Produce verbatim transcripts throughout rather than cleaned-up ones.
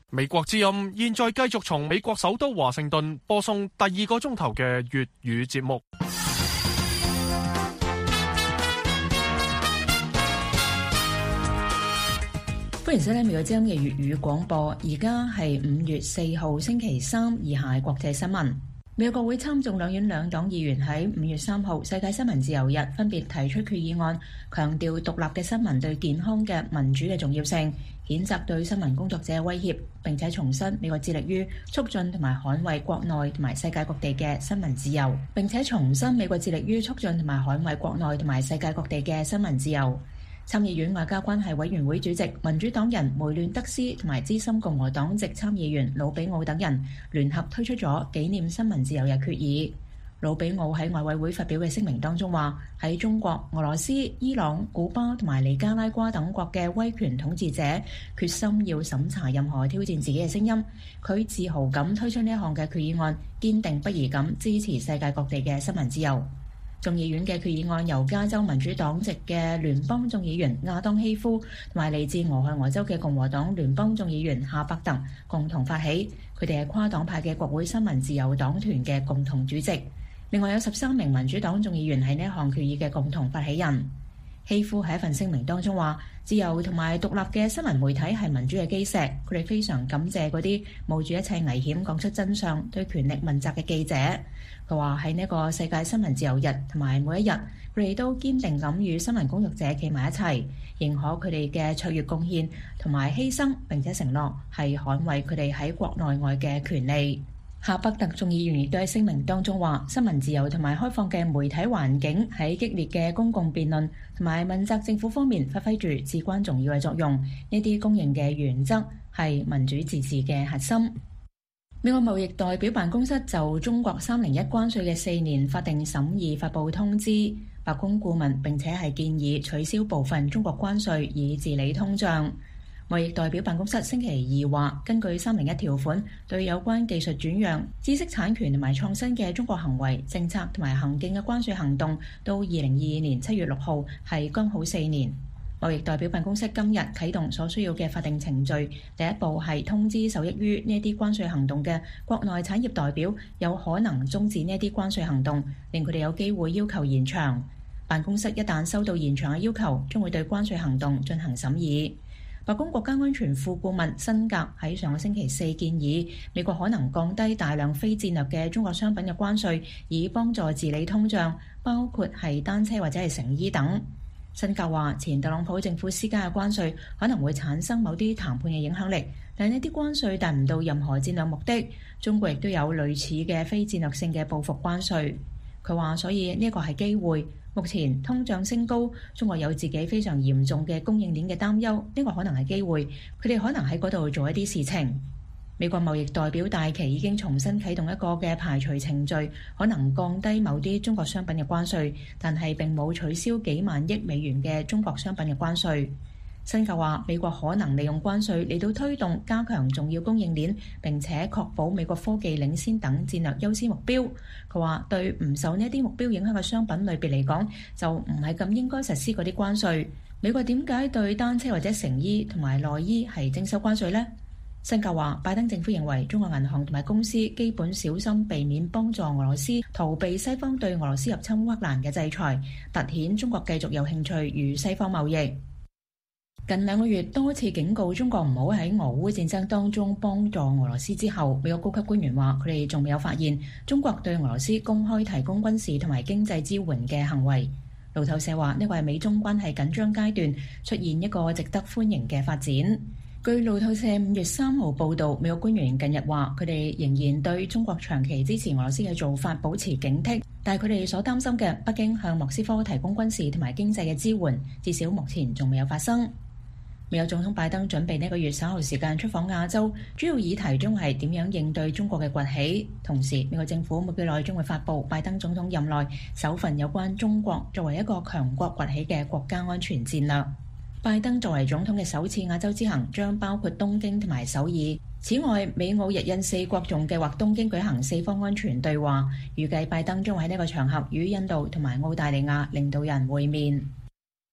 美國之音現在繼續從美國首都華盛頓播送第二個鐘頭嘅粵語節目。 歡迎收聽美國之音嘅粵語廣播。而家係五月四號星期三，以下係國際新聞。美國國會參眾兩院兩黨議員喺五月三號世界新聞自由日分別提出決議案，強調獨立嘅新聞對健康嘅民主嘅重要性，譴責對新聞工作者嘅威脅，並且重申美國致力於促進同埋捍衛國內同埋世界各地嘅新聞自由，並且重申美國致力於促進同埋捍衛國內同埋世界各地嘅新聞自由。參議院外交關係委員會主席民主黨人梅亂德斯同埋資深共和黨籍參議員魯比奧等人聯合推出咗紀念新聞自由日決議。魯比奧喺外委會發表嘅聲明當中話，喺中國、俄羅斯、伊朗、古巴同埋尼加拉瓜等國嘅威權統治者決心要審查任何挑戰自己嘅聲音。佢自豪咁推出呢一項嘅決議案，堅定不移咁支持世界各地嘅新聞自由。眾議院嘅決議案由加州民主黨籍嘅聯邦眾議員亞當希夫同埋嚟自俄亥俄州嘅共和黨聯邦眾議員夏伯特共同發起，佢哋係跨黨派嘅國會新聞自由黨團嘅共同主席。另外有十三名民主黨眾議員係呢一項決議嘅共同發起人。希夫喺一份聲明當中話，自由同埋獨立嘅新聞媒體係民主嘅基石，佢哋非常感謝嗰啲冒住一切危險講出真相、對權力問責嘅記者。佢話喺呢個世界新聞自由日同埋每一日，佢哋都堅定咁與新聞工作者企埋一齊，認可佢哋嘅卓越貢獻同埋犧牲，並且承諾係捍衛佢哋喺國內外嘅權利。夏伯特眾議員亦都喺聲明當中話，新聞自由同埋開放嘅媒體環境喺激烈嘅公共辯論同埋問責政府方面發揮住至關重要嘅作用。呢啲公認嘅原則係民主自治嘅核心。美國貿易代表辦公室就中國三零一關稅嘅四年法定審議發布通知，白宮顧問並且係建議取消部分中國關稅以治理通脹。貿易代表辦公室星期二話，根據三零一條款，對有關技術轉讓、知識產權同埋創新嘅中國行為、政策同埋行徑嘅關稅行動，到二零二二年七月六號係剛好四年。貿易代表辦公室今日啟動所需要嘅法定程序，第一步係通知受益於呢啲關稅行動嘅國內產業代表，有可能終止呢啲關稅行動，令佢哋有機會要求延長。辦公室一旦收到延長嘅要求，將會對關稅行動進行審議。白宮國家安全副顧問辛格喺上個星期四建議，美國可能降低大量非戰略嘅中國商品嘅關稅，以幫助治理通脹，包括係單車或者係成衣等。辛格話，前特朗普政府施加嘅關稅可能會產生某啲談判嘅影響力，但呢啲關稅達唔到任何戰略目的。中國亦都有類似嘅非戰略性嘅報復關稅。佢話，所以呢個係機會。目前通脹升高，中國有自己非常嚴重嘅供應鏈嘅擔憂，呢個可能係機會，佢哋可能喺嗰度做一啲事情。美國貿易代表戴琪已經重新啟動一個嘅排除程序，可能降低某啲中國商品嘅關稅，但係並冇取消幾萬億美元嘅中國商品嘅關稅。辛格話，美國可能利用關稅嚟到推動加強重要供應鏈，並且確保美國科技領先等戰略優先目標。佢話，對唔受呢啲目標影響嘅商品類別嚟講，就唔係咁應該實施嗰啲關稅。美國點解對單車或者成衣同埋內衣係徵收關稅呢？辛格話，拜登政府認為中國銀行同埋公司基本小心避免幫助俄羅斯逃避西方對俄羅斯入侵烏克蘭嘅制裁，凸顯中國繼續有興趣與西方貿易。近兩個月多次警告中國唔好喺俄烏戰爭當中幫助俄羅斯之後，美國高級官員話佢哋仲未有發現中國對俄羅斯公開提供軍事同埋經濟支援嘅行為。路透社話呢個係美中關係緊張階段出現一個值得歡迎嘅發展。據路透社五月三號報導，美國官員近日話佢哋仍然對中國長期支持俄羅斯嘅做法保持警惕，但係佢哋所擔心嘅北京向莫斯科提供軍事同埋經濟嘅支援，至少目前仲未有發生。美國總統拜登準備呢個月稍後時間出訪亞洲，主要議題將係點樣應對中國嘅崛起。同時，美國政府冇幾耐將會發布拜登總統任內首份有關中國作為一個強國崛起嘅國家安全戰略。拜登作為總統嘅首次亞洲之行將包括東京同埋首爾。此外，美澳日印四國仲計劃東京舉行四方安全對話，預計拜登將會喺呢個場合與印度同埋澳大利亞領導人會面。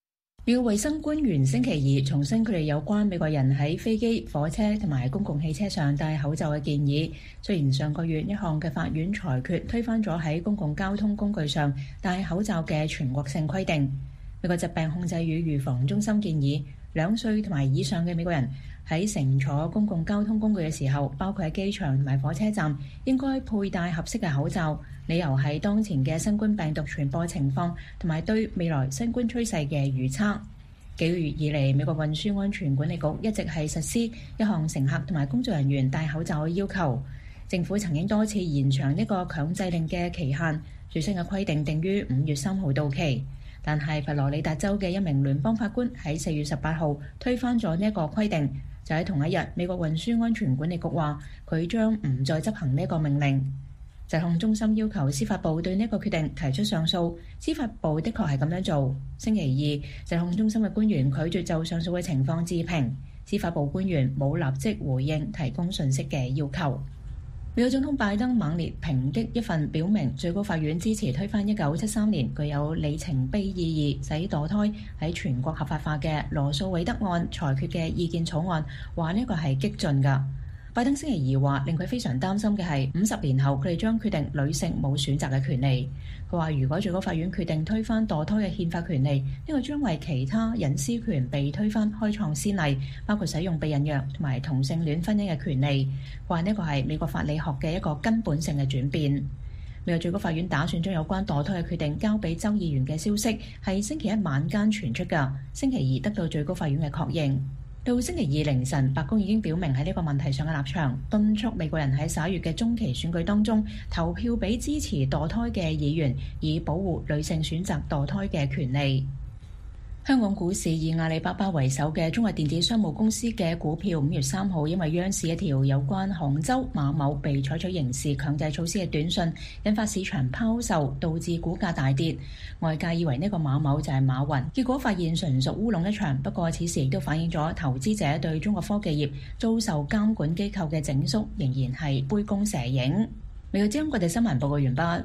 美國衛生官員星期二重申佢哋有關美國人喺飛機、火車同埋公共汽車上戴口罩嘅建議。雖然上個月一項嘅法院裁決推翻咗喺公共交通工具上戴口罩嘅全國性規定，美國疾病控制與預防中心建議兩歲同埋以上嘅美國人喺乘坐公共交通工具嘅時候，包括喺機場同埋火車站，應該佩戴合適嘅口罩。理由係當前嘅新冠病毒傳播情況同埋對未來新冠趨勢嘅預測。幾個月以嚟，美國運輸安全管理局一直係實施一項乘客同埋工作人員戴口罩嘅要求。政府曾經多次延長呢個強制令嘅期限，最新嘅規定定於五月三號到期。但係佛羅里達州嘅一名聯邦法官喺四月十八號推翻咗呢一個規定。就喺同一日，美國運輸安全管理局話佢將唔再執行呢個命令。疾控中心要求司法部對呢個決定提出上訴，司法部的確係咁樣做。星期二，疾控中心嘅官員拒絕就上訴嘅情況置評，司法部官員冇立即回應提供信息嘅要求。美國總統拜登猛烈抨擊一份表明最高法院支持推翻一九七三年具有里程碑意義使墮胎喺全國合法化嘅羅訴韋德案裁決嘅意見草案，話呢個係激進㗎。拜登星期二話，令佢非常擔心嘅係五十年後佢哋將決定女性冇選擇嘅權利。佢話如果最高法院決定推翻墮胎嘅憲法權利，呢個將為其他隱私權被推翻開創先例，包括使用避孕藥同埋同性戀婚姻嘅權利。話呢個係美國法理學嘅一個根本性嘅轉變。美國最高法院打算將有關墮胎嘅決定交俾州議員嘅消息係星期一晚間傳出㗎，星期二得到最高法院嘅確認。到星期二凌晨，白宮已經表明喺呢個問題上嘅立場，敦促美國人喺十一月嘅中期選舉當中投票俾支持墮胎嘅議員，以保護女性選擇墮胎嘅權利。香港股市以阿里巴巴為首嘅中國電子商務公司嘅股票，五月三號因為央視一條有關杭州馬某被採取刑事強制措施嘅短訊，引發市場拋售，導致股價大跌。外界以為呢個馬某就係馬雲，結果發現純屬烏龍一場。不過此時亦都反映咗投資者對中國科技業遭受監管機構嘅整肅，仍然係杯弓蛇影。美國之音國際新聞報告完畢。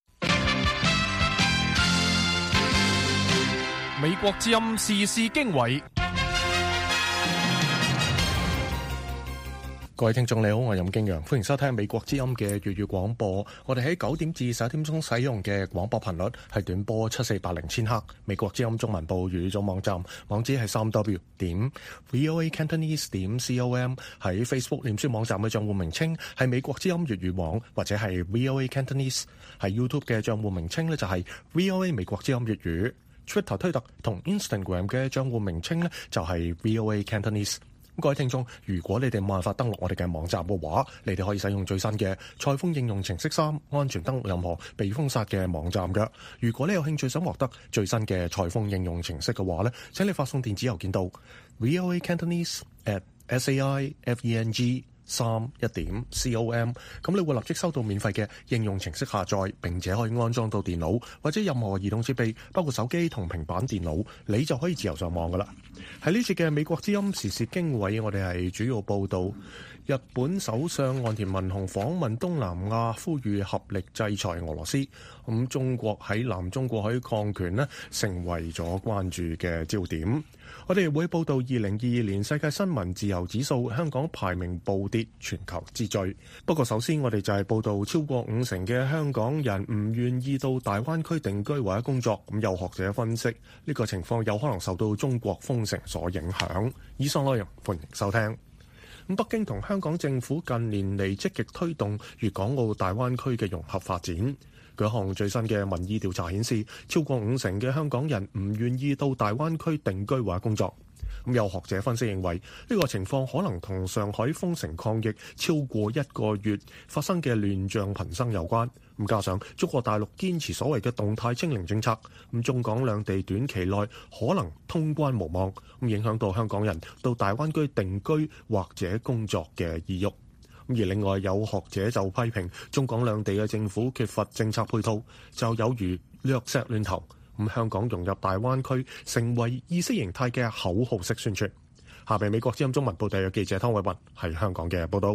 美國之音時事經緯， 各位聽眾你好，我係任敬陽，歡迎收聽美國之音嘅粵語廣播。我哋喺九點至十一點鐘使用嘅廣播頻率係短波七四八零千赫。美國之音中文部粵語組網站網址係三 w 點 voa cantonese 點 com。喺 Facebook 臉書網站嘅賬戶名稱係美國之音粵語網或者係 voa cantonese。喺 YouTube 嘅賬戶名稱呢，就係 voa 美國之音粵語。Twitter 推特同 Instagram 嘅賬戶名稱呢，就係 voa cantonese。各位聽眾，如果你哋冇辦法登錄我哋嘅網站嘅話，你哋可以使用最新嘅賽風應用程式三，安全登錄任何被封殺嘅網站嘅。如果你有興趣想獲得最新嘅賽風應用程式嘅話呢，請你發送電子郵件到 voa cantonese at saifeng 三一點 com， 咁你會立即收到免費嘅應用程式下載，並且可以安裝到電腦或者任何移動設備，包括手機同平板電腦，你就可以自由上網噶啦。喺呢次嘅美國之音時事經緯，我哋係主要報道日本首相岸田文雄訪問東南亞，呼籲合力制裁俄羅斯。咁中國喺南中國海礦權呢，成為咗關注嘅焦點。我哋會報道二零二二年世界新聞自由指數，香港排名暴跌，全球之最。不過首先我哋就係報道超過五成嘅香港人唔願意到大灣區定居或者工作。咁有學者分析，呢個情況有可能受到中國封城所影響。以上內容歡迎收聽。咁北京同香港政府近年嚟積極推動粵港澳大灣區嘅融合發展。據一項最新嘅民意調查顯示，超過五成嘅香港人唔願意到大灣區定居或者工作。咁有學者分析認為，呢個情況可能同上海封城抗疫超過一個月發生嘅亂象頻生有關。咁加上中國大陸堅持所謂嘅動態清零政策，咁中港兩地短期內可能通關無望，咁影響到香港人到大灣區定居或者工作嘅意欲。而另外有學者就批評中港兩地嘅政府缺乏政策配套，就有如掠石亂投。咁香港融入大灣區成為意識形態嘅口號式宣傳。下邊美國之音中文報道嘅記者湯偉文喺香港嘅報道。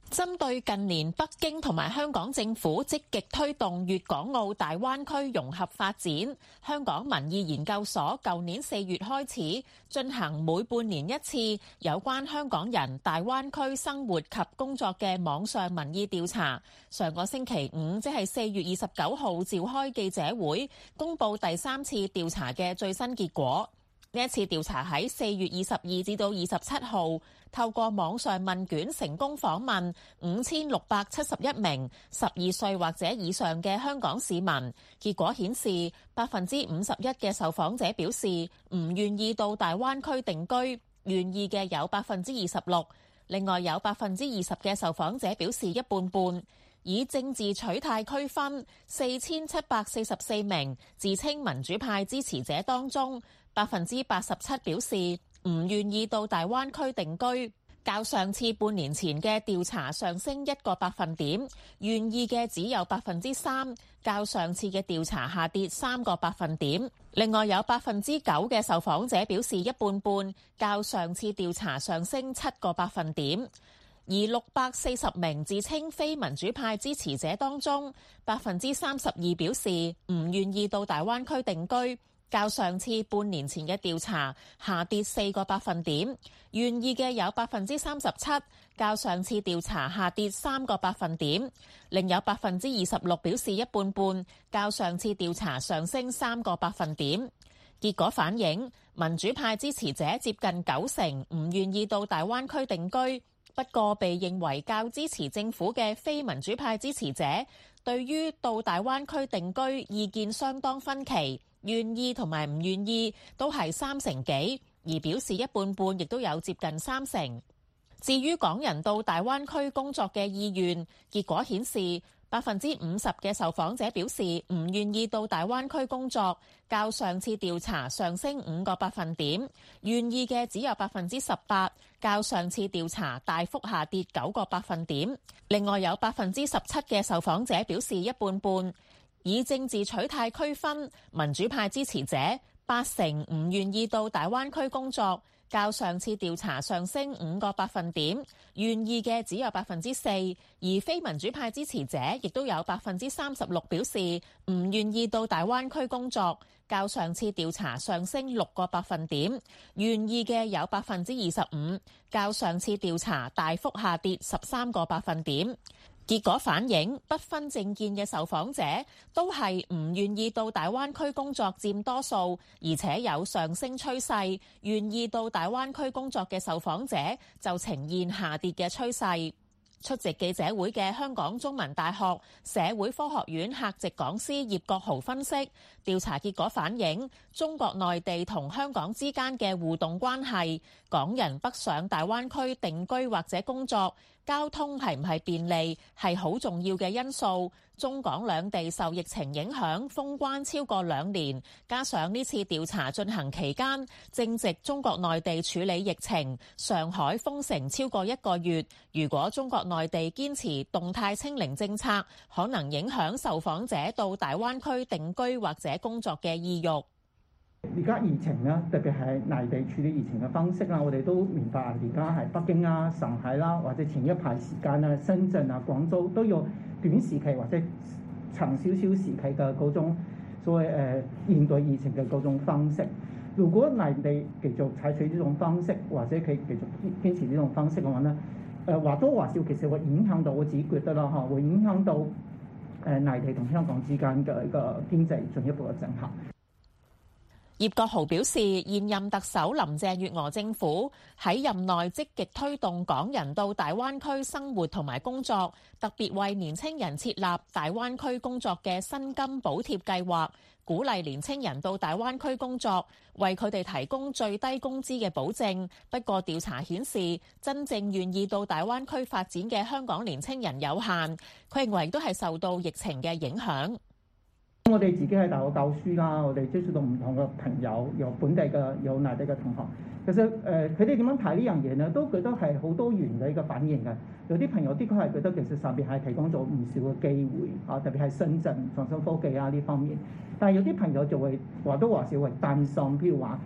針對近年北京同埋香港政府積極推動粵港澳大灣區融合發展，香港民意研究所舊年四月開始進行每半年一次有關香港人大灣區生活及工作嘅網上民意調查。上個星期五，即係四月二十九號召開記者會，公佈第三次調查嘅最新結果。呢一次調查喺四月二十二至到二十七號，透過網上問卷成功訪問五千六百七十一名十二歲或者以上嘅香港市民。結果顯示，百分之五十一嘅受訪者表示唔願意到大灣區定居，願意嘅有百分之二十六。另外有百分之二十嘅受訪者表示一半半。以政治取態區分，四千七百四十四名自稱民主派支持者當中，百分之八十七表示唔願意到大灣區定居，較上次半年前嘅調查上升一個百分點，願意嘅只有百分之三，較上次嘅調查下跌三個百分點。另外有百分之九嘅受訪者表示一半半，較上次調查上升七個百分點。而六百四十名自稱非民主派支持者當中，百分之三十二表示唔願意到大灣區定居，較上次半年前嘅調查下跌四個百分點。願意嘅有百分之三十七，較上次調查下跌三個百分點。另有百分之二十六表示一半半，較上次調查上升三個百分點。結果反映民主派支持者接近九成唔願意到大灣區定居。不過被認為較支持政府嘅非民主派支持者，對於到大灣區定居意見相當分歧，願意同埋唔願意都係三成幾，而表示一半半亦都有接近三成。至於港人到大灣區工作嘅意願，結果顯示百分之五十嘅受訪者表示唔願意到大灣區工作，較上次調查上升五個百分點。願意嘅只有百分之十八，較上次調查大幅下跌九個百分點。另外有百分之十七嘅受訪者表示一半半。以政治取態區分，民主派支持者八成唔願意到大灣區工作，較上次調查上升五個百分點，願意嘅只有百分之四，而非民主派支持者亦都有百分之三十六表示唔願意到大灣區工作，較上次調查上升六個百分點，願意嘅有百分之二十五，較上次調查大幅下跌十三個百分點。結果反映不分政見嘅受訪者都係唔願意到大灣區工作佔多數，而且有上升趨勢。願意到大灣區工作嘅受訪者就呈現下跌嘅趨勢。出席記者會嘅香港中文大學社會科學院客席講師葉國豪分析，調查結果反映中國內地同香港之間嘅互動關係，港人北上大灣區定居或者工作，交通係唔係便利係好重要嘅因素。中港兩地受疫情影響封關超過兩年，加上呢次調查進行期間正值中國內地處理疫情，上海封城超過一個月，如果中國內地堅持動態清零政策，可能影響受訪者到大灣區定居或者工作嘅意欲。 而家疫情咧，特別係內地處理疫情嘅方式啦，我哋都明白。而家係北京啊、上海啦，或者前一排時間啊、深圳啊、廣州都有短時期或者長少少時期嘅嗰種所謂誒應對疫情嘅嗰種方式。如果內地繼續採取呢種方式，或者佢繼續堅持呢種方式嘅話咧，誒或多或少其實會影響到我自己覺得啦嚇，會影響到誒內地同香港之間嘅一個經濟進一步嘅整合。 葉國豪表示，現任特首林鄭月娥政府喺任內積極推動港人到大灣區生活同埋工作，特別為年青人設立大灣區工作嘅薪金補貼計劃，鼓勵年青人到大灣區工作，為佢哋提供最低工資嘅保證。不過調查顯示，真正願意到大灣區發展嘅香港年青人有限。佢認為都係受到疫情嘅影響。 我哋自己喺大學教書啦，我哋接觸到唔同嘅朋友，有本地嘅，有內地嘅同學。其實誒，佢哋點樣睇呢樣嘢呢？都覺得係好多元嘅一個反應嘅。有啲朋友的確係覺得其實上邊係提供咗唔少嘅機會啊，特別係深圳創新科技啊呢方面。但係有啲朋友就會話都話少會擔心，譬如話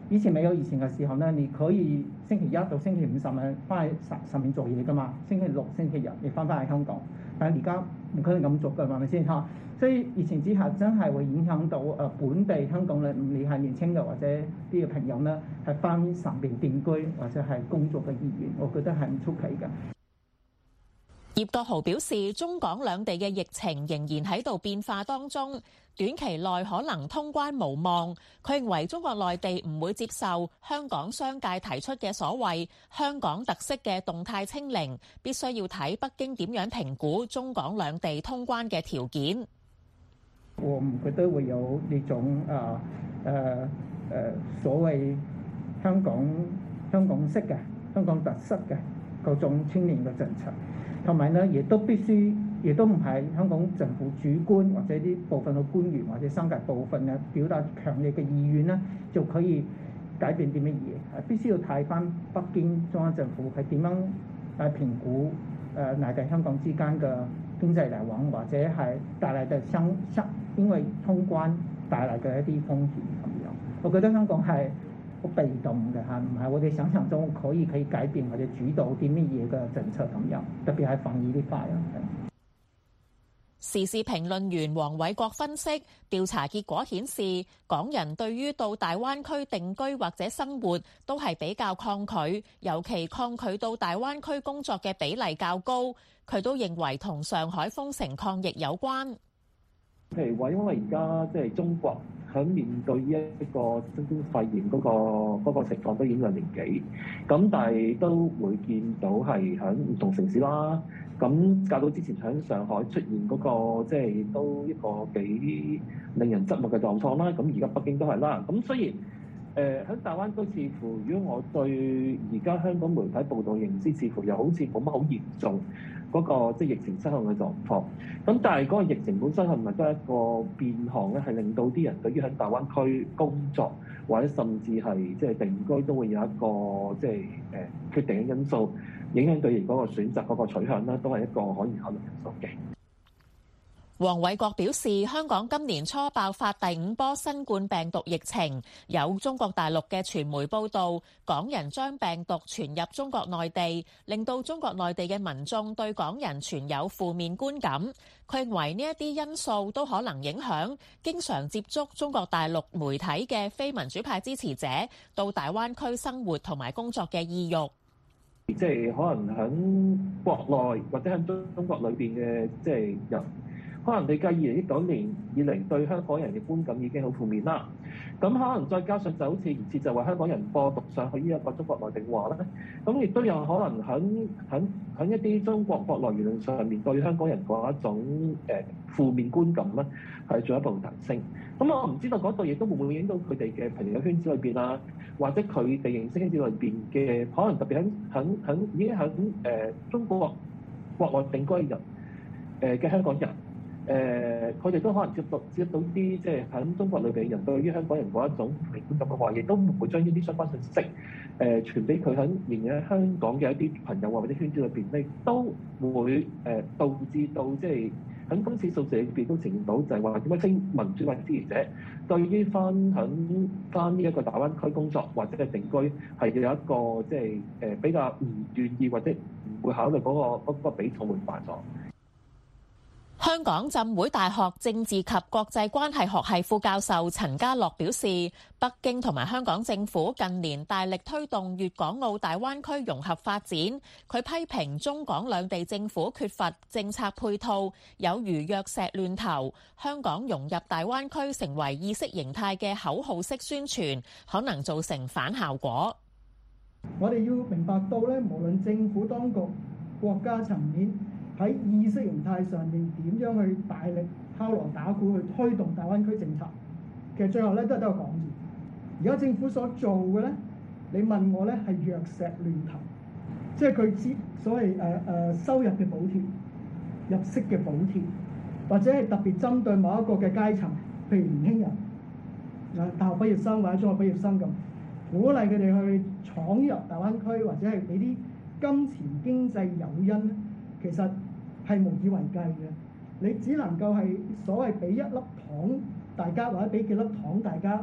以前未有疫情嘅時候呢，你可以星期一到星期五十日翻去上上面做嘢㗎嘛，星期六、星期日你翻返去香港。但係而家唔可能咁做㗎，係咪先嚇？所以疫情之下真係會影響到誒本地香港人，唔理係年輕嘅或者啲嘅朋友呢，係翻上邊定居或者係工作嘅意願，我覺得係唔出奇嘅。 葉國豪表示，中港兩地嘅疫情仍然喺度變化當中，短期內可能通關無望。佢認為中國內地唔會接受香港商界提出嘅所謂香港特色嘅動態清零，必須要睇北京點樣評估中港兩地通關嘅條件。 我唔覺得會有呢種啊誒誒所謂香港香港式嘅香港特色嘅嗰種清零嘅政策。同埋呢，亦都必須，亦都唔係香港政府主觀或者啲部分嘅官員或者商界部分嘅表達強烈嘅意願呢，就可以改變啲乜嘢？係必須要睇翻北京中央政府係點樣嚟評估誒內地香港之間嘅經濟來往，或者係帶來嘅相相因為通關帶來嘅一啲風險咁樣。我覺得香港係好被動嘅嚇，唔係我哋想象中可以可以改變或者主導啲乜嘢嘅政策咁樣，特別係防疫呢塊啊。 時事評論員黃偉國分析，調查結果顯示，港人對於到大灣區定居或者生活都係比較抗拒，尤其抗拒到大灣區工作嘅比例較高。佢都認為同上海封城抗疫有關。 譬如話，因為而家即係中國喺面對呢一個新冠肺炎嗰個嗰個情況都已經兩年幾，咁但係都會見到係喺唔同城市啦。咁較早之前喺上海出現嗰個即係都一個幾令人側目嘅狀況啦。咁而家北京都係啦。咁雖然誒喺大灣區似乎，如果我對而家香港媒體報道認知，似乎又好似冇乜好嚴重嗰個即係疫情失控嘅狀況。咁但係嗰個疫情本身係咪都係一個變項咧？係令到啲人對於喺大灣區工作或者甚至係即係定居都會有一個即係誒決定嘅因素，影響對而嗰個選擇嗰個取向咧，都係一個可以考慮因素嘅。 黃偉國表示，香港今年初爆發第五波新冠病毒疫情，有中國大陸嘅傳媒報道，港人將病毒傳入中國內地，令到中國內地嘅民眾對港人存有負面觀感。佢認為呢一啲因素都可能影響經常接觸中國大陸媒體嘅非民主派支持者到大灣區生活同埋工作嘅意欲。 即係可能喺國內或者喺中中國裏邊嘅即係人。可能你計二零一九年以嚟對香港人嘅觀感已經好負面啦，咁可能再加上就好似唔似就話香港人播讀上去呢一個中國內地話咧，咁亦都有可能喺喺喺一啲中國國內輿論上面對香港人嗰一種誒、呃、負面觀感咧，係進一步提升。咁我唔知道嗰度亦都會唔會影到佢哋嘅朋友圈子裏邊啊，或者佢哋認識圈子裏邊嘅可能特別喺喺喺已經喺誒、呃、中國國內定居人誒嘅、呃、香港人。誒，佢哋、呃、都可能接到接到啲即係喺中國裏邊人對於香港人嗰一種負面觀感嘅話，亦都唔會將呢啲相關信息誒、呃、傳俾佢喺連喺香港嘅一啲朋友或者圈子裏邊咧，都會誒、呃、導致到即係喺今次數字裏邊都呈現到就係話點解非民主派支持者對於翻喺翻呢一個大灣區工作或者係定居係有一個即係誒比較唔願意或者唔會考慮嗰、嗰個嗰、嗰個比重會大咗。 香港浸會大學政治及國際關係學系副教授陳家樂表示，北京同埋香港政府近年大力推動粵港澳大灣區融合發展。佢批評中港兩地政府缺乏政策配套，有如藥石亂投。香港融入大灣區成為意識形態嘅口號式宣傳，可能造成反效果。 我哋要明白到咧，無論政府當局、國家層面，喺意識形態上面點樣去大力敲鑼打鼓去推動大灣區政策，其實最後咧都係得個講字。而家政府所做嘅咧，你問我咧係藥石亂投，即係佢之所謂誒誒、呃、收入嘅補貼、入息嘅補貼，或者係特別針對某一個嘅階層，譬如年輕人啊、大學畢業生或者中學畢業生咁，鼓勵佢哋去闖入大灣區，或者係俾啲金錢經濟誘因咧，其實係無以為繼嘅，你只能夠係所謂俾一粒糖大家，或者俾幾粒糖大家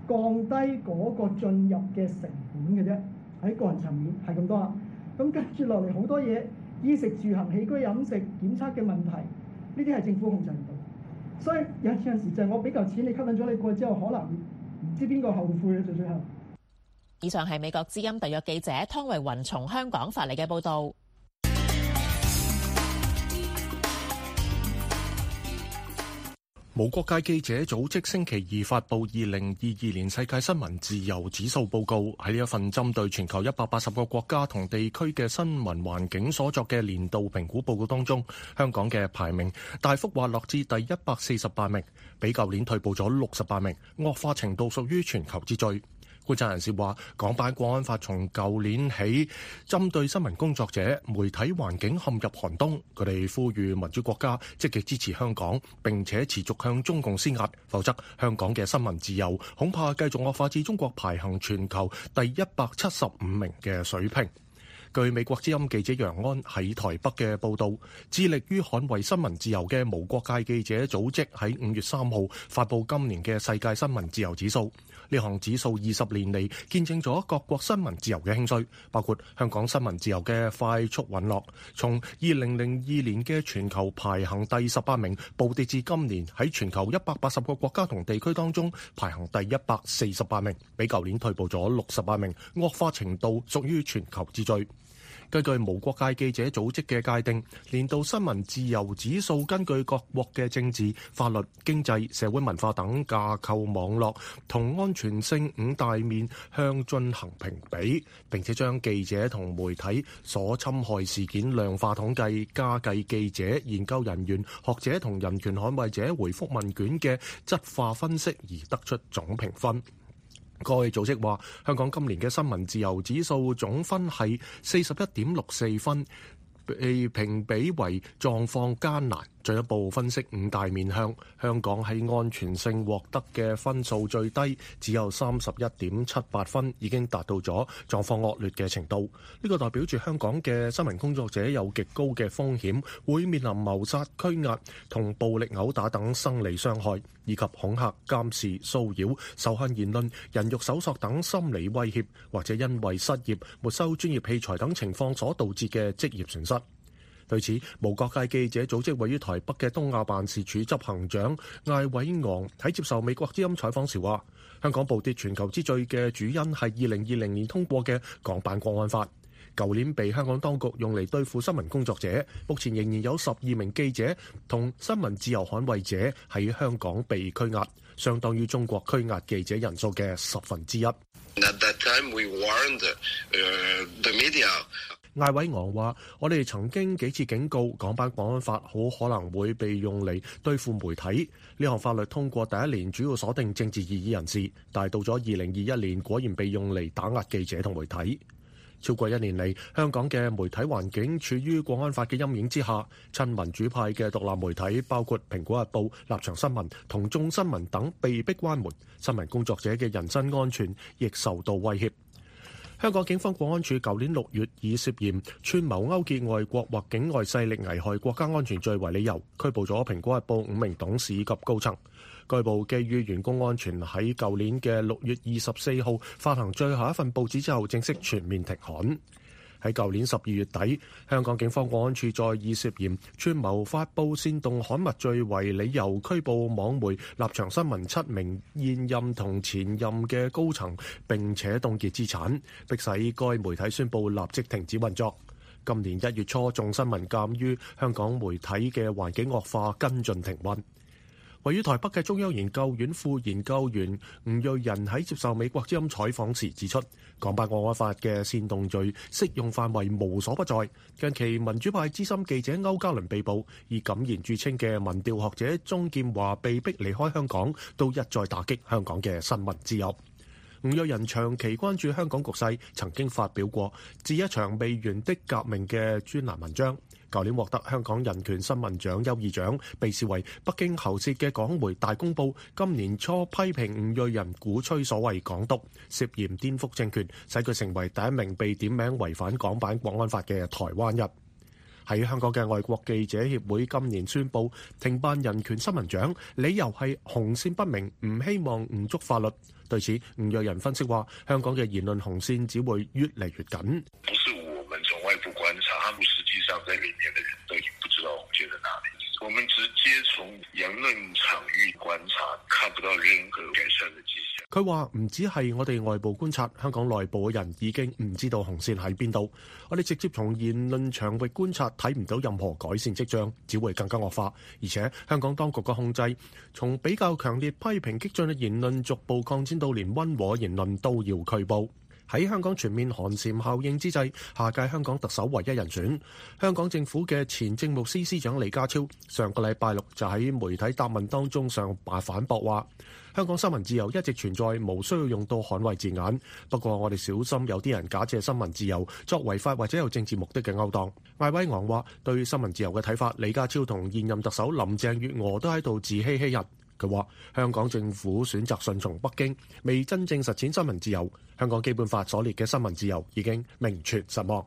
降低嗰個進入嘅成本嘅啫，喺個人層面係咁多啦。咁跟住落嚟好多嘢，衣食住行、起居飲食、檢測嘅問題，呢啲係政府控制唔到。所以有陣時就係我俾嚿錢你吸引咗你過去之後，可能唔知邊個後悔嘅，最最後。 以上係美國之音特約記者湯維雲從香港發嚟嘅報導。 無國界記者組織星期二發布二零二二年世界新聞自由指數報告，喺呢一份針對全球一百八十個國家同地區嘅新聞環境所作嘅年度評估報告當中，香港嘅排名大幅滑落至第一百四十八名，比舊年退步咗六十八名，惡化程度屬於全球之最。觀察人士話，港版國安法從舊年起針對新聞工作者、媒體環境陷入寒冬。佢哋呼籲民主國家積極支持香港，並且持續向中共施壓，否則香港嘅新聞自由恐怕繼續惡化至中國排行全球第一百七十五名嘅水平。據美國之音記者楊安喺台北嘅報導，致力於捍衛新聞自由嘅無國界記者組織喺五月三號發布今年嘅世界新聞自由指數。呢項指數二十年嚟見證咗各國新聞自由嘅興衰，包括香港新聞自由嘅快速隕落，從二零零二年嘅全球排行第十八名暴跌至今年喺全球一百八十個國家同地區當中排行第一百四十八名，比舊年退步咗六十八名，惡化程度屬於全球之最。根據無國界記者組織嘅界定，年度新聞自由指數根據各國嘅政治、法律、經濟、社會文化等架構網絡同安全性五大面向進行評比，並且將記者同媒體所侵害事件量化統計，加計記者、研究人員、學者同人權捍衛者回覆問卷嘅質化分析而得出總評分。該組織話，香港今年嘅新聞自由指數總分係四十一點六四分，被評比為狀況艱難。進一步分析五大面向，香港喺安全性獲得嘅分數最低，只有三十一點七八分，已經達到咗狀況惡劣嘅程度。呢個代表住香港嘅新聞工作者有極高嘅風險，會面臨謀殺、拘押同暴力毆打等生理傷害，以及恐嚇、監視、騷擾、仇恨言論、人肉搜索等心理威脅，或者因為失業、沒收專業器材等情況所導致嘅職業損失。對此，無國界記者組織位於台北嘅東亞辦事處執行長艾偉昂喺接受美國之音採訪時話，香港暴跌全球之最嘅主因係二零二零年通過嘅港版國安法。舊年被香港當局用嚟對付新聞工作者，目前仍然有十二名記者同新聞自由捍衛者喺香港被拘押，相當於中國拘押記者人數嘅十分之一。 At that time we warned, uh, the media. 艾偉昂話：我哋曾經幾次警告，港版國安法好可能會被用嚟對付媒體。呢項法律通過第一年主要鎖定政治異議人士，但係到咗二零二一年，果然被用嚟打壓記者同媒體。超過一年嚟，香港嘅媒體環境處於國安法嘅陰影之下，親民主派嘅獨立媒體，包括《蘋果日報》、立場新聞同眾新聞等，被逼關門，新聞工作者嘅人身安全亦受到威脅。香港警方國安處舊年六月以涉嫌串謀勾結外國或境外勢力危害國家安全罪為理由，拘捕咗《蘋果日報》五名董事及高層。據報基於員工安全，喺舊年嘅六月二十四號發行最後一份報紙之後，正式全面停刊。喺舊年十二月底，香港警方國安處再以涉嫌串謀發布煽動刊物罪為理由，拘捕網媒立場新聞七名現任同前任嘅高層，並且凍結資產，迫使該媒體宣布立即停止運作。今年一月初，眾新聞鑑於香港媒體嘅環境惡化，跟進停運。位於台北嘅中央研究院副研究員吳瑞仁喺接受美國之音採訪時指出，港版國安法嘅煽動罪適用範圍無所不在。近期民主派資深記者歐嘉倫被捕，以敢言著稱嘅民調學者鍾劍華被逼離開香港，都一再打擊香港嘅新聞自由。吳瑞仁長期關注香港局勢，曾經發表過致一場未完的革命嘅專欄文章。舊年獲得香港人權新聞獎優異獎，被視為北京喉舌嘅港媒《大公報》今年初批評吳瑞仁鼓吹所謂港獨，涉嫌顛覆政權，使佢成為第一名被點名違反港版國安法嘅台灣人。 喺香港嘅外國記者協會今年宣布停辦人權新聞獎，理由係紅線不明，唔希望誤觸法律。對此，吳若人分析話，香港嘅言論紅線只會越嚟越緊。 不是我們從外部觀察，他們實際上在裡面的人都已經不知道紅線在哪裡。我們直接從言論場域觀察，看不到任何改善的跡象。 佢話唔止係我哋外部觀察，香港內部嘅人已經唔知道紅線喺邊度。我哋直接從言論場域觀察，睇唔到任何改善跡象，只會更加惡化。而且香港當局嘅控制，從比較強烈批評激進嘅言論，逐步擴展到連溫和言論都要拘捕。喺香港全面寒蟬效應之際，下屆香港特首唯一人選，香港政府嘅前政務司司長李家超上個禮拜六就喺媒體答問當中上罷反駁話，香港新聞自由一直存在，無需要用到捍衛字眼。不過我哋小心有啲人假借新聞自由作違法或者有政治目的嘅勾當。艾威昂話對新聞自由嘅睇法，李家超同現任特首林鄭月娥都喺度自欺欺人。佢話香港政府選擇順從北京，未真正實踐新聞自由。香港基本法所列嘅新聞自由已經名存實亡。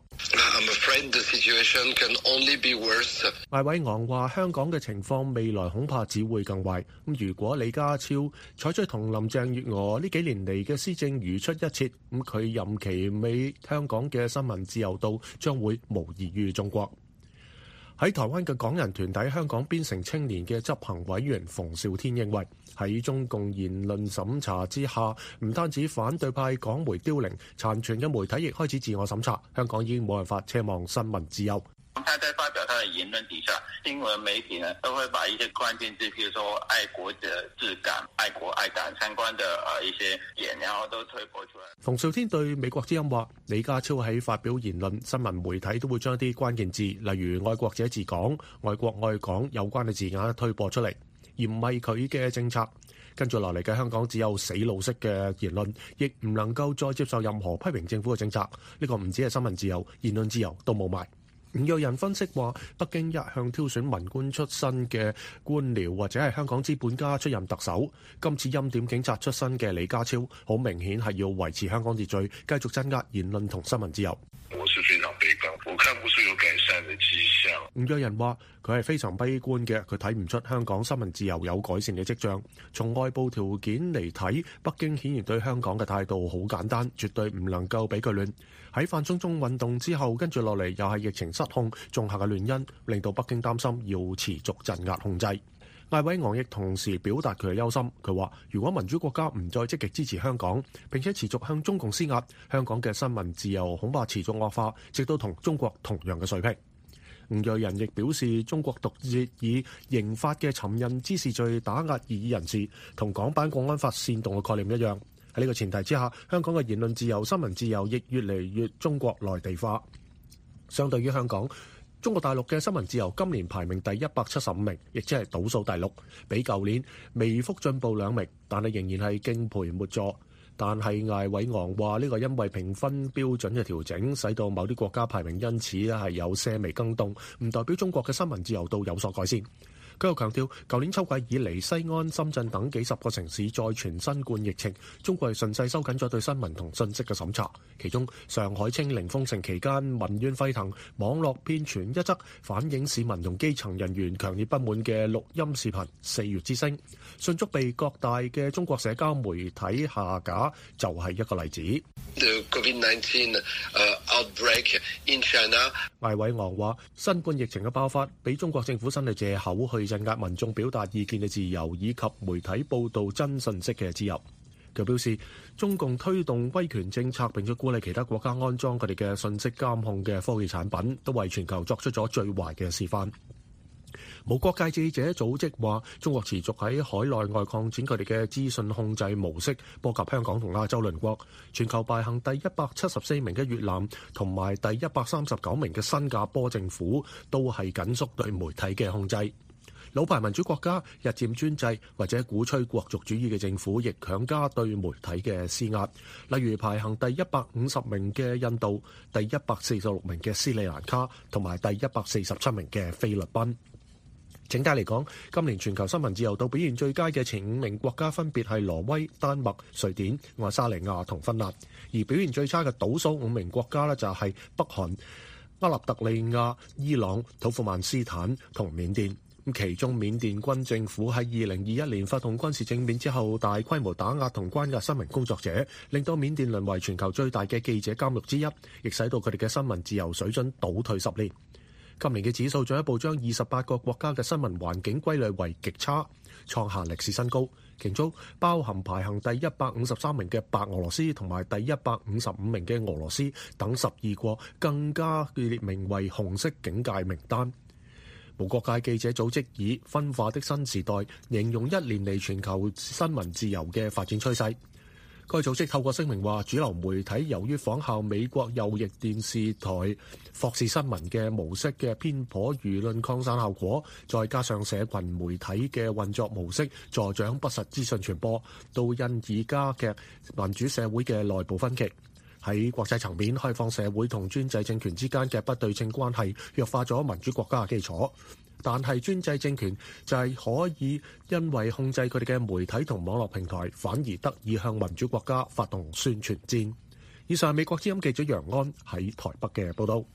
艾偉昂話香港嘅情況未來恐怕只會更壞。咁如果李家超採取同林鄭月娥呢幾年嚟嘅施政如出一轍，咁佢任期尾香港嘅新聞自由度將會無異於中國。喺台灣嘅港人團體香港邊城青年嘅執行委員馮兆天認為，喺中共言論審查之下，唔單止反對派港媒凋零，殘存嘅媒體亦開始自我審查，香港已經冇辦法奢望新聞自由。 他在發表他的言論底下，新聞媒體呢都會把一些關鍵字，譬如說愛國的質感、愛國愛港相關的呃一些言，然後都推播出來。 馮兆天對美國之音話，李家超喺發表言論，新聞媒體都會將啲關鍵字，例如愛國者治港、愛國愛港有關嘅字眼推播出嚟，而唔係佢嘅政策。跟住落嚟嘅香港只有死路式嘅言論，亦唔能夠再接受任何批評政府嘅政策。呢個唔止係新聞自由，言論自由都冇埋。吳若人分析話，北京一向挑選文官出身嘅官僚或者係香港資本家出任特首，今次欽點警察出身嘅李家超，好明顯係要維持香港秩序，繼續鎮壓言論同新聞自由。 我是非常悲觀，我看不出有改善嘅跡象。 吳若人話佢係非常悲觀嘅，佢睇唔出香港新聞自由有改善嘅跡象。從外部條件嚟睇，北京顯然對香港嘅態度好簡單，絕對唔能夠俾佢亂。喺反送中運動之後，跟住落嚟又係疫情失控，種下嘅亂因，令到北京擔心要持續鎮壓控制。艾偉昂亦同時表達佢嘅憂心，佢話如果民主國家唔再積極支持香港，並且持續向中共施壓，香港嘅新聞自由恐怕持續惡化，直到同中國同樣嘅水平。吳若人亦表示，中國獨自以刑法嘅尋釁滋事罪打壓異議人士，同港版國安法煽動嘅概念一樣。喺呢個前提之下，香港嘅言論自由、新聞自由亦越嚟越中國內地化。相對於香港，中國大陸嘅新聞自由今年排名第一百七十五名，亦即係倒數第六，比舊年微幅進步兩名，但係仍然係敬陪末座。但係艾偉昂話呢個因為評分標準嘅調整，使到某啲國家排名因此係有些微更動，唔代表中國嘅新聞自由度有所改善。佢又強調，舊年秋季以嚟，西安、深圳等幾十個城市再傳新冠疫情，中國係順勢收緊咗對新聞同信息嘅審查。其中，上海清零封城期間，民怨沸騰，網絡遍傳一則反映市民同基層人員強烈不滿嘅錄音視頻《四月之星》，迅速被各大嘅中國社交媒體下架，就係一個例子。 The COVID nineteen outbreak in China。 艾偉昂話：新冠疫情嘅爆發，俾中國政府新嘅藉口去鎮壓民眾表達意見嘅自由，以及媒體報導真信息嘅自由。佢表示，中共推動威權政策，並且鼓勵其他國家安裝佢哋嘅信息監控嘅科技產品，都為全球作出咗最壞嘅示範。無國界記者組織話，中國持續喺海內外擴展佢哋嘅資訊控制模式，波及香港同亞洲鄰國。全球排行第一百七十四名嘅越南同埋第一百三十九名嘅新加坡政府，都係緊縮對媒體嘅控制。老牌民主國家日漸專制或者鼓吹國族主義嘅政府，亦強加對媒體嘅施壓。例如排行第一百五十名嘅印度、第一百四十六名嘅斯里蘭卡同埋第一百四十七名嘅菲律賓。整體嚟講，今年全球新聞自由度表現最佳嘅前五名國家分別係挪威、丹麥、瑞典、愛沙尼亞同芬蘭，而表現最差嘅倒數五名國家呢，就係北韓、 阿納特利亞、伊朗、土庫曼斯坦同緬甸。其中緬甸軍政府喺二零二一年發動軍事政變之後，大規模打壓同關押新聞工作者，令到緬甸淪為全球最大嘅記者監獄之一，亦使到佢哋嘅新聞自由水準倒退十年。今年嘅指數進一步將二十八個國家嘅新聞環境歸類為極差，創下歷史新高。其中包含排行第一百五十三名嘅白俄羅斯同埋第一百五十五名嘅俄羅斯等十二個更加列名為紅色警戒名單。無國界記者組織以分化的新時代形容一年嚟全球新聞自由嘅發展趨勢。該組織透過聲明話，主流媒體由於仿效美國右翼電視台霍士新聞嘅模式嘅偏頗輿論擴散效果，再加上社群媒體嘅運作模式助長不實資訊傳播，都因而加劇民主社會嘅內部分歧。喺國際層面，開放社會同專制政權之間嘅不對稱關係弱化咗民主國家嘅基礎，但係專制政權就係可以因為控制佢哋嘅媒體同網絡平台，反而得以向民主國家發動宣傳戰。以上係美國之音記者楊安喺台北嘅報道。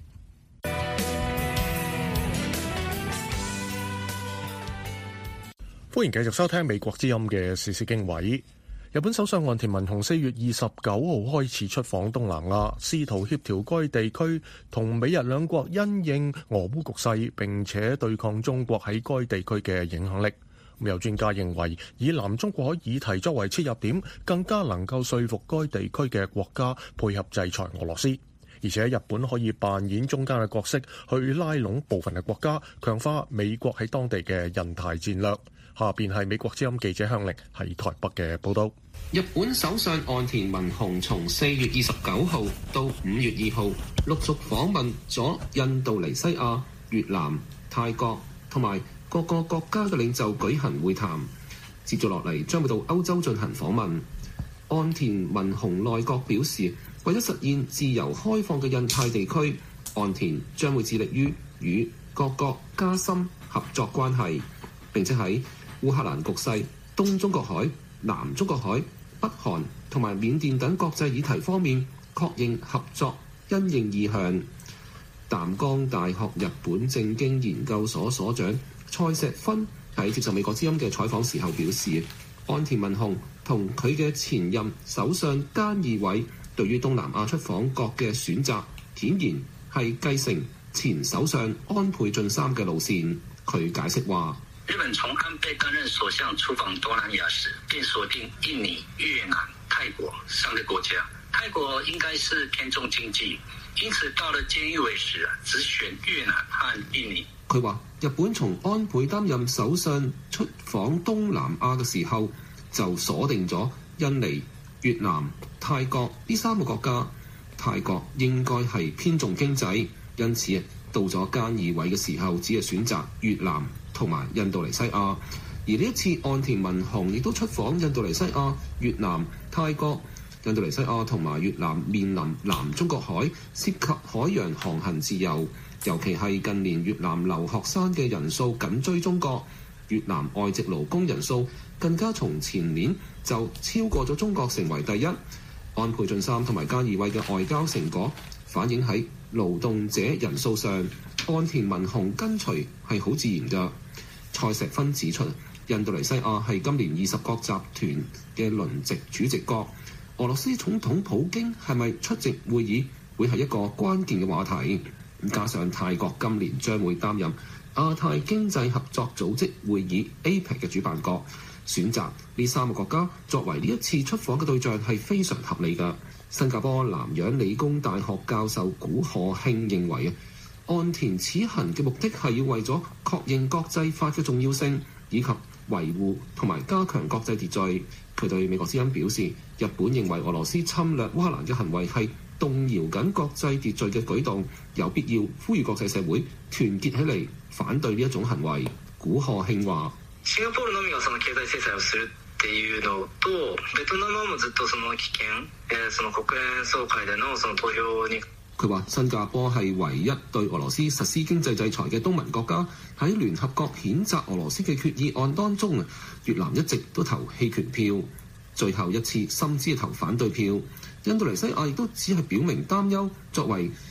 歡迎繼續收聽美國之音嘅時事經緯。日本首相岸田文雄四月二十九號開始出訪東南亞，試圖協調該地區同美日兩國因應俄烏局勢，並且對抗中國喺該地區嘅影響力。有專家認為，以南中國海議題作為切入點，更加能夠說服該地區嘅國家配合制裁俄羅斯。而且日本可以扮演中間嘅角色，去拉攏部分嘅國家，強化美國喺當地嘅印太戰略。下邊係美國之音記者向力喺台北嘅報道。 日本首相岸田文雄從四月二十九號到五月二號陸續訪問咗印度尼西亞、越南、泰國同埋各個國家嘅領袖舉行會談。接住落嚟將會到歐洲進行訪問。岸田文雄內閣表示，為咗實現自由開放嘅印太地區，岸田將會致力於與各國加深合作關係，並且喺烏克蘭局勢、東中國海、南中國海、北韓同埋緬甸等國際議題方面確認合作因應意向。淡江大學日本政經研究所所長蔡石芬喺接受美國之音嘅採訪時候表示，岸田文雄同佢嘅前任首相菅義偉對於東南亞出訪國嘅選擇，顯然係繼承前首相安倍晉三嘅路線。佢解釋話， 日本從安倍擔任首相出訪東南亞時，便鎖定印尼、越南、泰國三個國家。泰國應該是偏重經濟，因此到了菅義偉時，只選越南和印尼。 佢話日本從安倍擔任首相出訪東南亞嘅時候，就鎖定咗印尼、越南、泰國呢三個國家。泰國應該係偏重經濟，因此到咗菅義偉嘅時候，只係選擇越南同埋印度尼西亞。而呢一次岸田文雄亦都出訪印度尼西亞、越南、泰國。印度尼西亞同埋越南面臨南中國海，涉及海洋航行自由，尤其係近年越南留學生嘅人數緊追中國，越南外籍勞工人數更加從前年就超過咗中國成為第一。安倍晉三同埋菅義偉嘅外交成果反映喺勞動者人數上，岸田文雄跟隨係好自然㗎。蔡石芬指出，印度尼西亞係今年二十國集團嘅輪值主席國，俄羅斯總統普京係咪出席會議會係一個關鍵嘅話題。加上泰國今年將會擔任亞太經濟合作組織會議 A P E C 嘅主辦國，選擇呢三個國家作為呢一次出訪嘅對象係非常合理㗎。新加坡南洋理工大學教授古賀慶認為啊，岸田此行嘅目的係要為咗確認國際法嘅重要性，以及維護同埋加強國際秩序。佢對美國之音表示，日本認為俄羅斯侵略烏克蘭嘅行為係動搖緊國際秩序嘅舉動，有必要呼籲國際社會團結起嚟反對呢一種行為。古賀慶話： シンガポールのみがその経済制裁をするっていうのと、ベトナムもずっとその棄權、えー、その國連総會でのその投票に。 佢話新加坡係唯一對俄羅斯實施經濟制裁嘅東盟國家，喺聯合國譴責俄羅斯嘅決議案當中，越南一直都投棄權票，最後一次甚至投反對票。印度尼西亞亦都只係表明擔憂，作為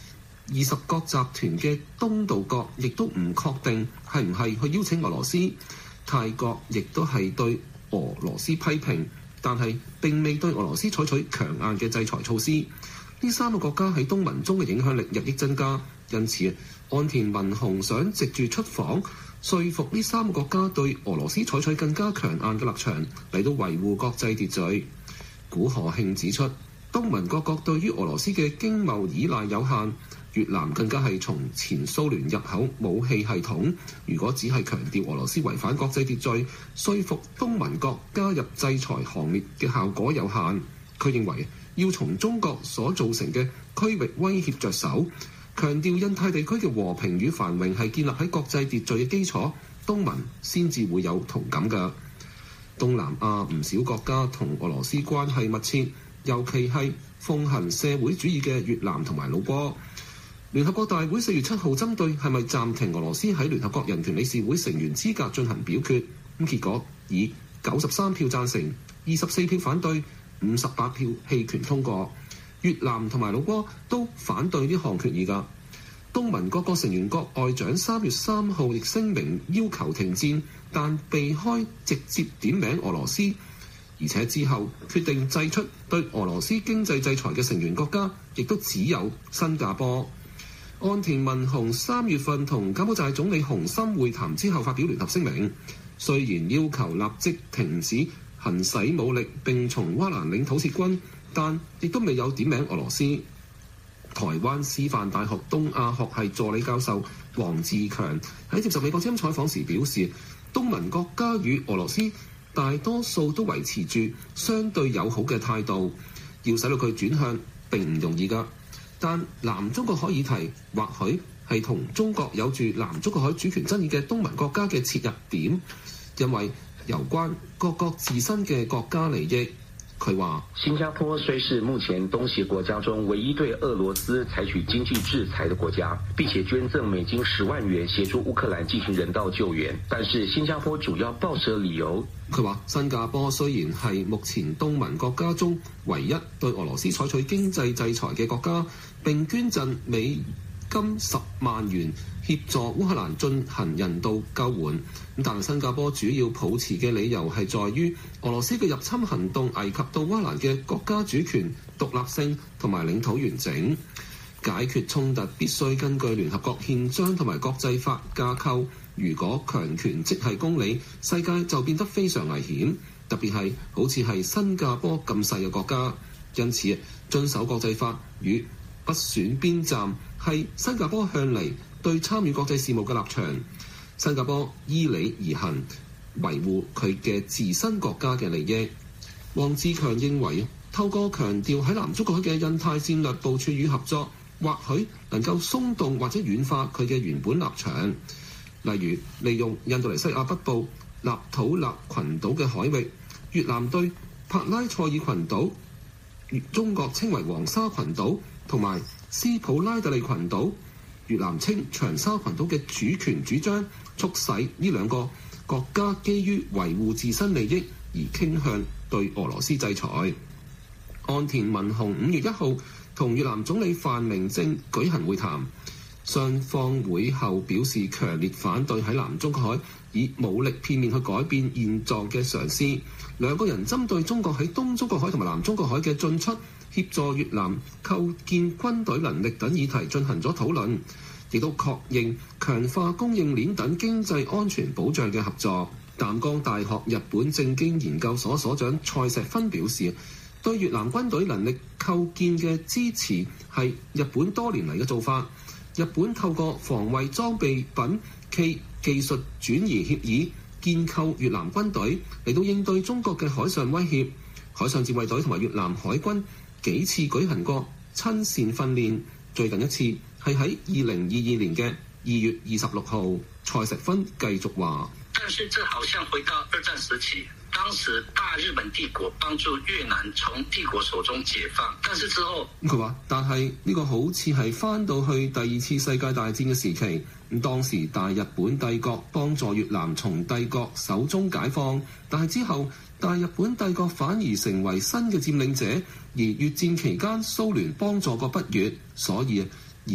二十國集團嘅東道國亦都唔確定係唔係去邀請俄羅斯。泰國亦都係對俄羅斯批評，但係並未對俄羅斯採取強硬嘅制裁措施。呢三個國家喺東盟中嘅影響力日益增加，因此岸田文雄想藉住出訪，說服呢三個國家對俄羅斯採取更加強硬嘅立場，嚟到維護國際秩序。古賀慶指出，東盟各國對於俄羅斯嘅經貿依賴有限，越南更加係從前蘇聯入口武器系統。如果只係強調俄羅斯違反國際秩序，說服東盟國加入制裁行列嘅效果有限。佢認為要從中國所造成嘅區域威脅着手，強調印太地區嘅和平與繁榮係建立喺國際秩序嘅基礎，東盟先至會有同感㗎。東南亞唔少國家同俄羅斯關係密切，尤其係奉行社會主義嘅越南同埋老撾。聯合國大會四月七號針對係咪暫停俄羅斯喺聯合國人權理事會成員資格進行表決，咁結果以九十三票贊成、二十四票反對、五十八票棄權通過。越南同埋老撾都反對呢項決議㗎。東盟各個成員國外長三月三號亦聲明要求停戰，但避開直接點名俄羅斯，而且之後決定祭出對俄羅斯經濟制裁嘅成員國家，亦都只有新加坡。岸田文雄三月份同柬埔寨總理洪森會談之後發表聯合聲明，雖然要求立即停止行使武力並從烏蘭領土撤軍，但亦都未有點名俄羅斯。台灣師範大學東亞學系助理教授黃志強喺接受美國之音採訪時表示，東盟國家與俄羅斯大多數都維持住相對友好嘅態度，要使到佢轉向並唔容易㗎。但南中國海議題或許係同中國有住南中國海主權爭議嘅東盟國家嘅切入點，因為有關各國自身嘅國家利益。佢話： 新加坡雖是目前東協國家中唯一對俄羅斯採取經濟制裁的國家，並且捐贈美金十萬元協助烏克蘭進行人道救援，但是新加坡主要報社理由。 佢話新加坡雖然係目前東盟國家中唯一對俄羅斯採取經濟制裁嘅國家，並捐贈美金十萬元協助烏克蘭進行人道救援，但新加坡主要抱持嘅理由係在於俄羅斯嘅入侵行動危及到烏克蘭嘅國家主權、獨立性同埋領土完整。解決衝突必須根據聯合國憲章同埋國際法架構，如果強權即係公理，世界就變得非常危險，特別係好似係新加坡咁細嘅國家。因此遵守國際法與不選邊站係新加坡向嚟對參與國際事務嘅立場。新加坡依理而行，維護佢嘅自身國家嘅利益。黃志強認為，透過強調喺南中國海嘅印太戰略部署與合作，或許能夠鬆動或者軟化佢嘅原本立場。例如，利用印度尼西亞北部納土納群島嘅海域，越南對帕拉塞爾群島，中國稱為黃沙群島，同埋斯普拉特利群島，越南稱長沙群島嘅主權主張，促使呢兩個國家基於維護自身利益而傾向對俄羅斯制裁。岸田文雄五月一號同越南總理范明政舉行會談，雙方會後表示強烈反對喺南中國海以武力片面去改變現狀嘅嘗試。兩個人針對中國喺東中國海同埋南中國海嘅進出、協助越南構建軍隊能力等議題進行咗討論，亦都確認強化供應鏈等經濟安全保障嘅合作。淡江大學日本政經研究所所長蔡石芬表示，對越南軍隊能力構建嘅支持係日本多年嚟嘅做法。日本透過防衛裝備品暨技術轉移協議建構越南軍隊，嚟到應對中國嘅海上威脅。海上自衛隊同埋越南海軍幾次舉行過親善訓練，最近一次係喺二零二二年嘅二月二十六號。蔡石芬繼續話： 但是這好像回到二戰時期，當時大日本帝國幫助越南從帝國手中解放，但是之後佢話，但係呢個好似係翻到去第二次世界大戰嘅時期，咁當時大日本帝國幫助越南從帝國手中解放，但係之後大日本帝國反而成為新嘅佔領者，而越戰期間蘇聯幫助過北越，所以而家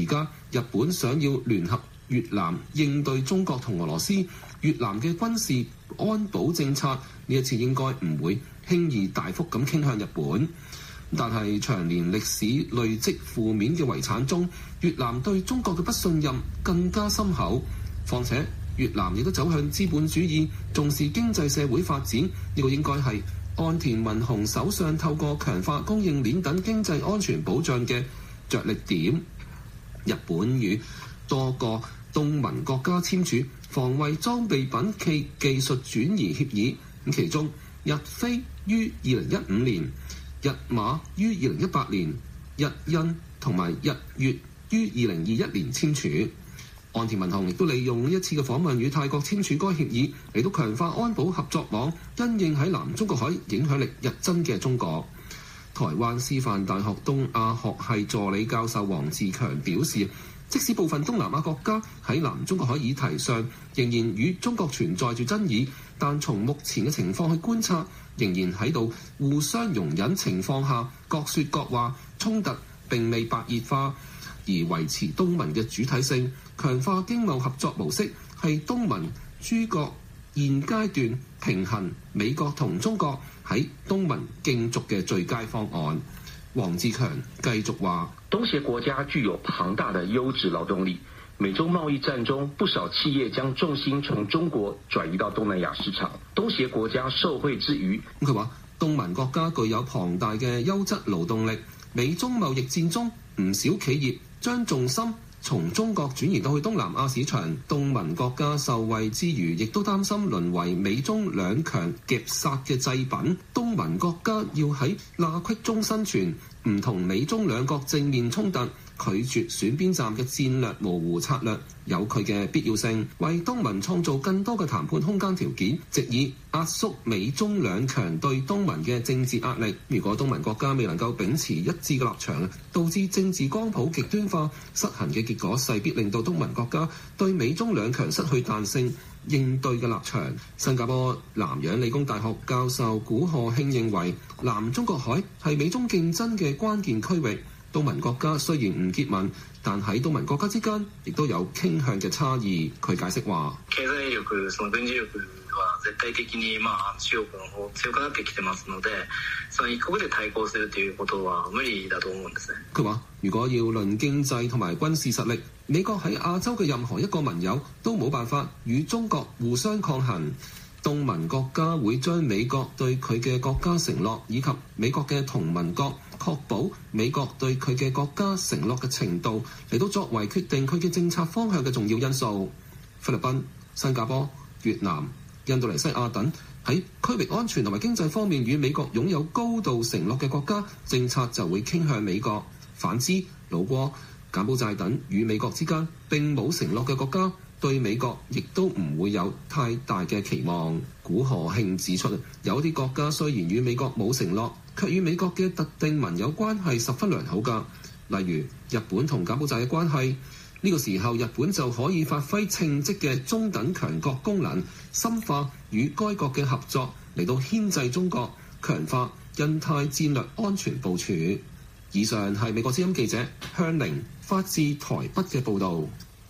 日本想要聯合越南應對中國同俄羅斯，越南嘅軍事安保政策呢一次應該唔會輕易大幅咁傾向日本。但係長年歷史累積負面嘅遺產中，越南對中國嘅不信任更加深厚。況且越南亦都走向資本主義，重視經濟社會發展，呢個應該係岸田文雄首相透過強化供應鏈等經濟安全保障嘅着力點。日本與多個東盟國家簽署防衛裝備品暨技術轉移協議，咁其中日菲於二零一五年，日馬於二零一八年，日印同埋日越於二零二一年簽署。岸田文雄亦都利用呢一次嘅訪問與泰國簽署該協議，嚟到強化安保合作網，因應喺南中國海影響力日增嘅中國。台灣師範大學東亞學系助理教授黃志強表示，即使部分東南亞國家喺南中國海議題上仍然與中國存在住爭議，但從目前嘅情況去觀察，仍然喺度互相容忍情況下各說各話，衝突並未白熱化，而維持東盟嘅主體性，強化經貿合作模式係東盟諸國現階段平衡美國同中國喺東盟競逐嘅最佳方案。黃志強繼續話： 東協國家具有龐大的優質勞動力，美中貿易戰中不少企業將重心從中國轉移到東南亞市場。東協國家受惠之餘， 佢話東盟國家具有龐大嘅優質勞動力，美中貿易戰中唔少企業將重心從中國轉移到去東南亞市場，東盟國家受惠之餘，亦都擔心淪為美中兩強夾殺嘅祭品。東盟國家要喺罅隙中生存，唔同美中兩國正面衝突，拒絕選邊站嘅戰略模糊策略有佢嘅必要性，為東盟創造更多嘅談判空間條件，藉以壓縮美中兩強對東盟嘅政治壓力。如果東盟國家未能夠秉持一致嘅立場，導致政治光譜極端化，失衡嘅結果勢必令到東盟國家對美中兩強失去彈性應對嘅立場。新加坡南洋理工大學教授古賀慶認為，南中國海係美中競爭嘅關鍵區域。東盟國家雖然唔結盟，但喺東盟國家之間亦都有傾向嘅差異。佢解釋話： 経済力、その軍事力は絶対的にまあ中國の方強くなってきてますので、その一國で対抗するということは無理だと思うんですね。 佢話：如果要論經濟同埋軍事實力，美國喺亞洲嘅任何一個盟友都冇辦法與中國互相抗衡。東盟國家會將美國對佢嘅國家承諾以及美國嘅同盟國確保美國對佢嘅國家承諾嘅程度嚟到作為決定佢嘅政策方向嘅重要因素。菲律賓、新加坡、越南、印度尼西亞等喺區域安全同埋經濟方面與美國擁有高度承諾嘅國家，政策就會傾向美國。反之，老撾、柬埔寨等與美國之間並冇承諾嘅國家，對美國亦都唔會有太大嘅期望。古賀慶指出，有啲國家雖然與美國冇承諾，卻與美國嘅特定盟友關係十分良好㗎。例如日本同柬埔寨嘅關係，呢個時候日本就可以發揮稱職嘅中等強國功能，深化與該國嘅合作，嚟到牽制中國，強化印太戰略安全部署。以上係美國之音記者向凌發自台北嘅報導。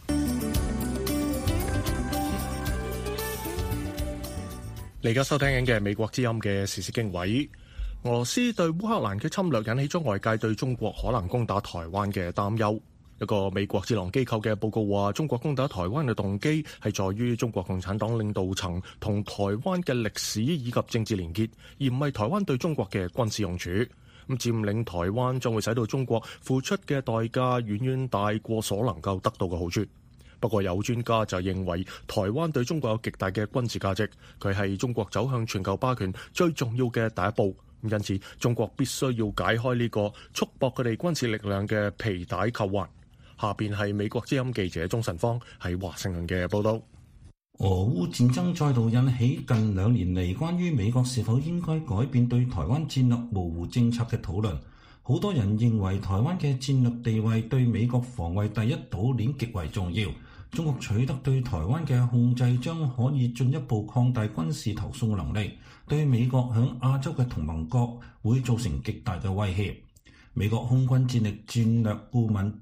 你而家收聽緊嘅美國之音嘅時事經緯。俄羅斯對烏克蘭嘅侵略引起咗外界對中國可能攻打台灣嘅擔憂。一個美國智囊機構嘅報告話，中國攻打台灣嘅動機係在於中國共產黨領導層同台灣嘅歷史以及政治連結，而唔係台灣對中國嘅軍事用處。咁佔領台灣將會使到中國付出嘅代價遠遠大過所能夠得到嘅好處。不過有專家就認為，台灣對中國有極大嘅軍事價值，佢係中國走向全球霸權最重要嘅第一步。因此，中國必須要解開呢個束縛佢哋軍事力量嘅皮帶扣環。下邊係美國之音記者鍾晨芳喺華盛頓嘅報道。 俄烏戰爭再度引起近兩年嚟關於美國是否應該改變對台灣戰略模糊政策嘅討論。好多人認為台灣嘅戰略地位對美國防衛第一島鏈極為重要。中國取得對台灣嘅控制，將可以進一步擴大軍事投送能力，對美國響亞洲嘅同盟國會造成極大嘅威脅。美國空軍戰力戰略顧問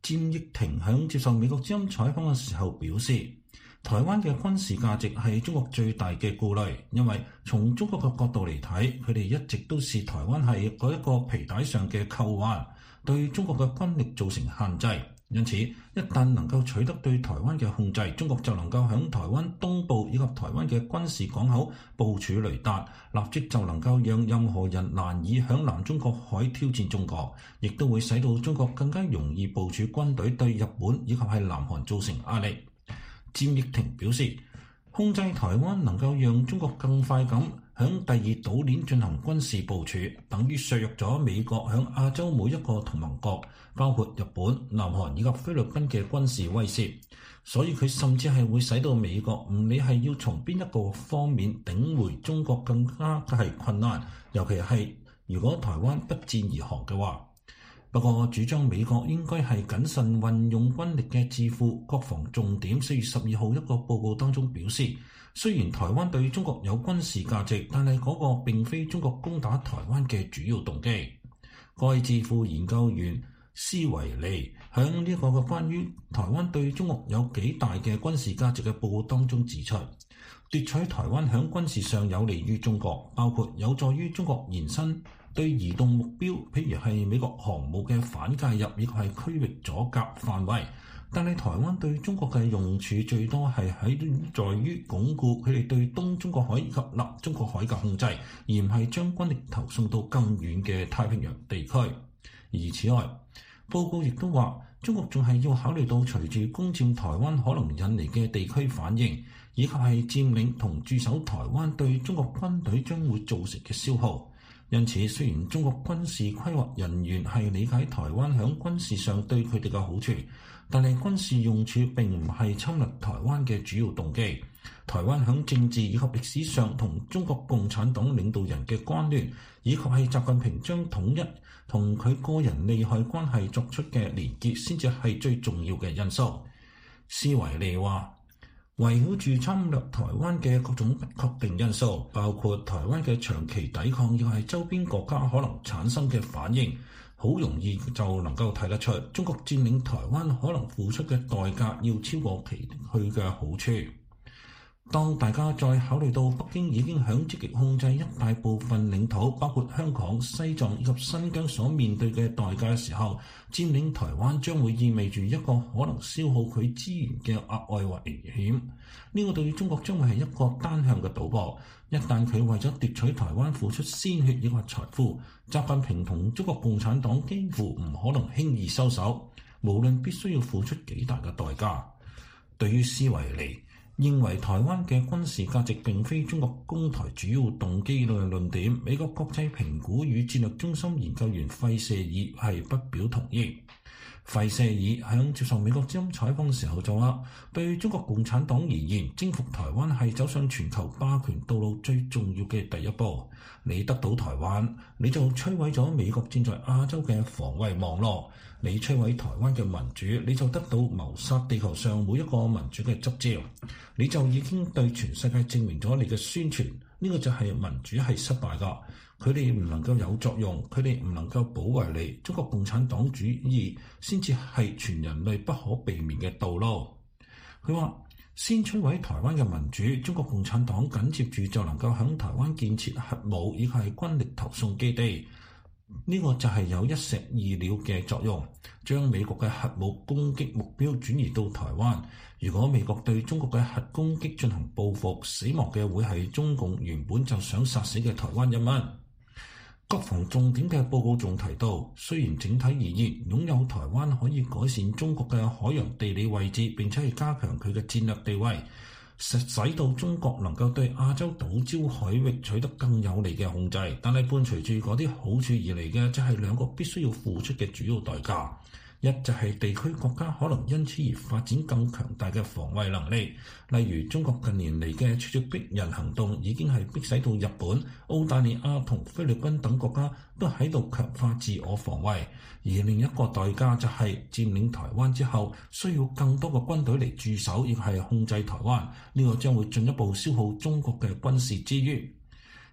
詹益廷響接受美國之音採訪嘅時候表示，台灣嘅軍事價值係中國最大嘅顧慮，因為從中國嘅角度嚟睇，佢哋一直都視台灣係嗰一個皮帶上嘅扣環，對中國嘅軍力造成限制。因此，一旦能夠取得對台灣嘅控制，中國就能夠響台灣東部以及台灣嘅軍事港口部署雷達，立即就能夠讓任何人難以響南中國海挑戰中國，亦都會使到中國更加容易部署軍隊對日本以及係南韓造成壓力。詹益廷表示，控制台灣能夠讓中國更快咁響第二島鏈進行軍事部署，等於削弱咗美國響亞洲每一個同盟國，包括日本、南韓以及菲律賓嘅軍事威懾。所以佢甚至係會使到美國唔理係要從邊一個方面頂回中國更加係困難，尤其係如果台灣不戰而降嘅話。不過，主張美國應該係謹慎運用軍力嘅智庫國防重點四月十二號一個報告當中表示，雖然台灣對中國有軍事價值，但係嗰個並非中國攻打台灣嘅主要動機。該智庫研究員斯維利響呢一個嘅關於台灣對中國有幾大嘅軍事價值嘅報告當中指出，奪取台灣響軍事上有利於中國，包括有助於中國延伸對移動目標，譬如係美國航母嘅反介入，亦係區域阻隔範圍。但係台灣對中國嘅用處最多係喺在於鞏固佢哋對東中國海以及南中國海嘅控制，而唔係將軍力投送到更遠嘅太平洋地區。而此外，報告亦都話，中國仲係要考慮到隨住攻佔台灣可能引嚟嘅地區反應，以及係佔領同駐守台灣對中國軍隊將會造成嘅消耗。因此，雖然中國軍事規劃人員係理解台灣響軍事上對佢哋嘅好處，但係軍事用處並唔係侵略台灣嘅主要動機。台灣響政治以及歷史上同中國共產黨領導人嘅關聯，以及係習近平將統一同佢個人利害關係作出嘅連結，先至係最重要嘅因素。斯維利話，圍繞住侵略台灣嘅各種不確定因素，包括台灣嘅長期抵抗，亦係周邊國家可能產生嘅反應，好容易就能夠睇得出，中國佔領台灣可能付出嘅代價要超過其佢嘅好處。當大家再考慮到北京已經響積極控制一大部分領土，包括香港、西藏以及新疆所面對嘅代價嘅時候，佔領台灣將會意味住一個可能消耗佢資源嘅額外危險。呢個對中國將會係一個單向嘅賭博。一旦佢為咗奪取台灣付出鮮血以及財富，習近平同中國共產黨幾乎唔可能輕易收手，無論必須要付出幾大嘅代價。對於斯維利認為台灣嘅軍事價值並非中國攻台主要動機嘅論點，美國國際評估與戰略中心研究員費舍爾係不表同意。費舍爾喺接受美國之音採訪嘅時候就話，對中國共產黨而言，征服台灣係走上全球霸權道路最重要嘅第一步。你得到台灣，你就摧毀咗美國戰在亞洲嘅防衛網絡。你摧毀台灣嘅民主，你就得到謀殺地球上每一個民主嘅執照。你就已經對全世界證明咗你嘅宣傳，呢個就係民主係失敗㗎。佢哋唔能夠有作用，佢哋唔能夠保衛你。中國共產黨主義先至係全人類不可避免嘅道路。佢話，先摧毀台灣嘅民主，中國共產黨緊接住就能夠響台灣建設核武以及係軍力投送基地。呢個就係有一石二鳥嘅作用，將美國嘅核武攻擊目標轉移到台灣。如果美國對中國嘅核攻擊進行報復，死亡嘅會係中共原本就想殺死嘅台灣人民。國防重點嘅報告仲提到，雖然整體而言，擁有台灣可以改善中國嘅海洋地理位置，並且係加強佢嘅戰略地位，使到中國能夠對亞洲島礁海域取得更有利嘅控制。但係伴隨住嗰啲好處而嚟嘅，就係兩個必須要付出嘅主要代價。一就係地區國家可能因此而發展更強大嘅防衛能力，例如中國近年嚟嘅咄咄逼人行動已經係逼使到日本、澳大利亞同菲律賓等國家都喺度強化自我防衛。而另一個代價就係佔領台灣之後，需要更多嘅軍隊嚟駐守，亦係控制台灣。呢個將會進一步消耗中國嘅軍事資源。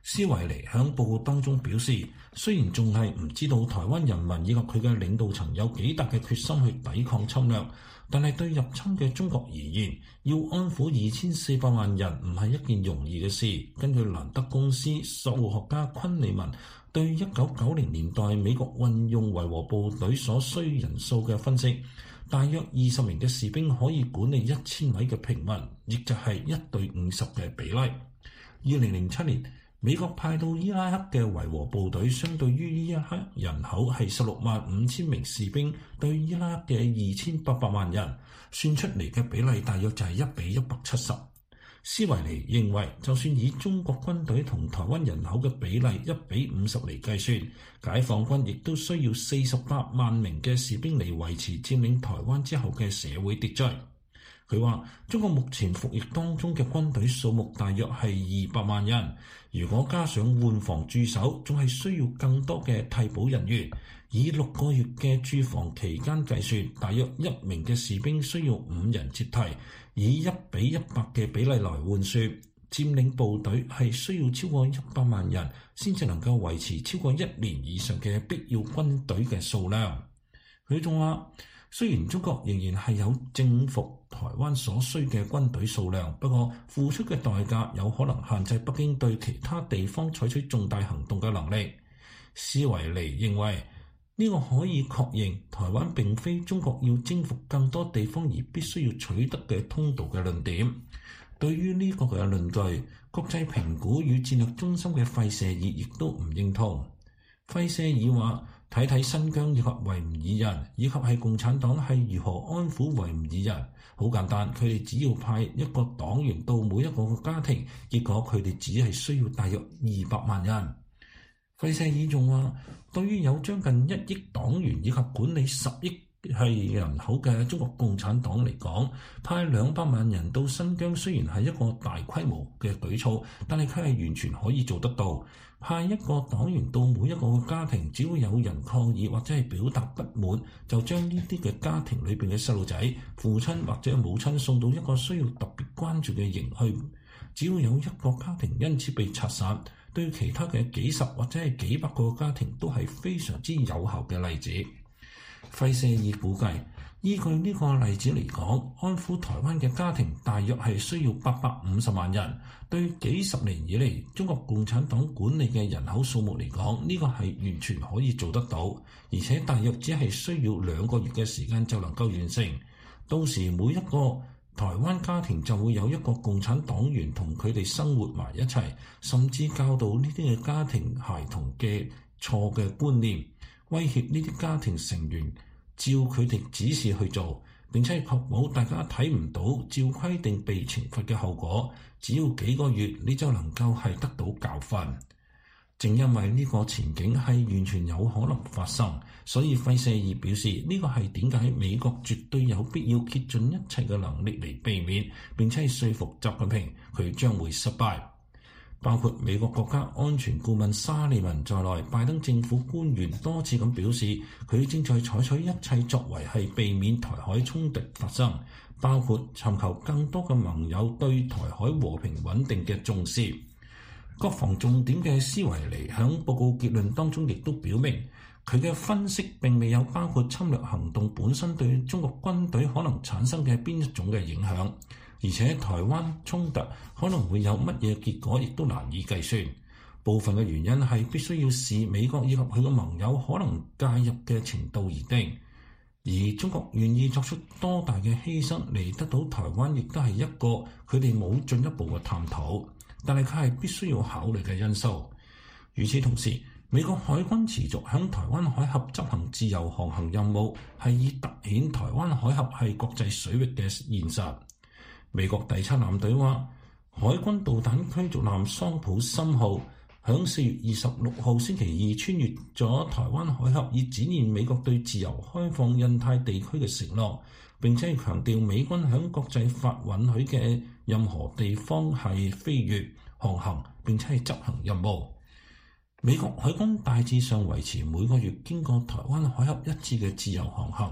施維尼響報告當中表示，雖然仲係唔知道台灣人民以及佢嘅領導層有幾大嘅決心去抵抗侵略，但係對入侵嘅中國而言，要安撫二千四百萬人唔係一件容易嘅事。根據蘭德公司數學家昆利文對一九九零年代美國運用維和部隊所需人數嘅分析，大約二十名嘅士兵可以管理一千位嘅平民，亦就係一對五十嘅比例。二零零七年，美國派到伊拉克嘅維和部隊，相對於伊拉克人口係十六萬五千名士兵對伊拉克嘅二千八百萬人，算出嚟嘅比例大約就係一比一百七十。施維尼認為，就算以中國軍隊同台灣人口嘅比例一比五十嚟計算，解放軍亦都需要四十八萬名嘅士兵嚟維持佔領台灣之後嘅社會秩序。佢話：中國目前服役當中嘅軍隊數目大約係二百萬人，如果加上換防駐守，仲係需要更多嘅替補人員。以六個月嘅駐防期間計算，大約一名嘅士兵需要五人接替，以一比一百嘅比例來換算，佔領部隊係需要超過一百萬人先至能夠維持超過一年以上嘅必要軍隊嘅數量。佢仲話：雖然中國仍然係有征服台灣所需嘅軍隊數量，不過付出嘅代價有可能限制北京對其他地方採取重大行動嘅能力。施維尼認為呢個可以確認台灣並非中國要征服更多地方而必須要取得嘅通道嘅論點。對於呢個嘅論據，國際評估與戰略中心嘅費舍爾亦都唔認同。費舍爾話：睇睇新疆以及維吾爾人，以及係共產黨係如何安撫維吾爾人。好簡單，佢哋只要派一個黨員到每一個嘅家庭，結果佢哋只係需要大約二百萬人。費舍爾仲話，對於有將近一億黨員以及管理十億係人口嘅中國共產黨嚟講，派兩百萬人到新疆雖然係一個大規模嘅舉措，但係佢係完全可以做得到。派一個黨員到每一個家庭，只要有人抗議或者係表達不滿，就將呢啲嘅家庭裏邊嘅細路仔、父親或者母親送到一個需要特別關注嘅營去。只要有一個家庭因此被拆散，對其他嘅幾十或者係幾百個家庭都係非常之有效嘅例子。費舍爾估計，依據呢個例子嚟講，安撫台灣嘅家庭大約係需要八百五十萬人。對幾十年以嚟中國共產黨管理嘅人口數目嚟講，呢個係完全可以做得到，而且大約只係需要兩個月嘅時間就能夠完成。到時每一個台灣家庭就會有一個共產黨員同佢哋生活埋一齊，甚至教導呢啲嘅家庭孩童嘅錯嘅觀念，威脅呢啲家庭成員照佢哋指示去做，並且確保大家睇唔到照規定被懲罰嘅後果。只要幾個月，你就能夠係得到教訓。正因為呢個前景係完全有可能發生，所以費舍爾表示呢個係點解美國絕對有必要竭盡一切嘅能力嚟避免，並且係說服習近平佢將會失敗。包括美國國家安全顧問沙利文在內，拜登政府官員多次咁表示，佢正在採取一切作為係避免台海衝突發生，包括尋求更多嘅盟友對台海和平穩定嘅重視。國防重點嘅施維尼響報告結論當中亦都表明，佢嘅分析並未有包括侵略行動本身對中國軍隊可能產生嘅邊一種嘅影響，而且台灣衝突可能會有乜嘢結果，亦都難以計算。部分嘅原因係必須要視美國以及佢嘅盟友可能介入嘅程度而定，而中國願意作出多大嘅犧牲嚟得到台灣，亦都係一個佢哋冇進一步嘅探討，但係佢係必須要考慮嘅因素。與此同時，美國海軍持續響台灣海峽執行自由航行任務，係以凸顯台灣海峽係國際水域嘅現實。美國第七艦隊話，海軍導彈驅逐艦桑普森號響四月二十六號星期二穿越咗台灣海峽，以展現美國對自由開放印太地區嘅承諾，並且強調美軍響國際法允許嘅任何地方係飛越航行，並且係執行任務。美國海軍大致上維持每個月經過台灣海峽一次嘅自由航行，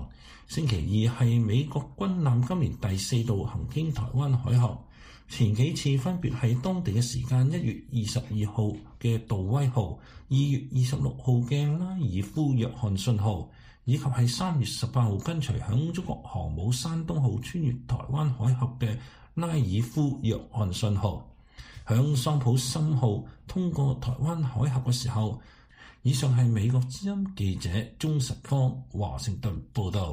星期二係美國軍艦今年第四度行經台灣海峽，前幾次分別係當地嘅時間一月二十二號嘅杜威號、二月二十六號嘅拉爾夫約翰遜號，以及係三月十八號跟隨響中國航母山東號穿越台灣海峽嘅拉爾夫約翰遜號。響桑普森號通過台灣海峽嘅時候。以上係美國之音記者鍾實方華盛頓報道。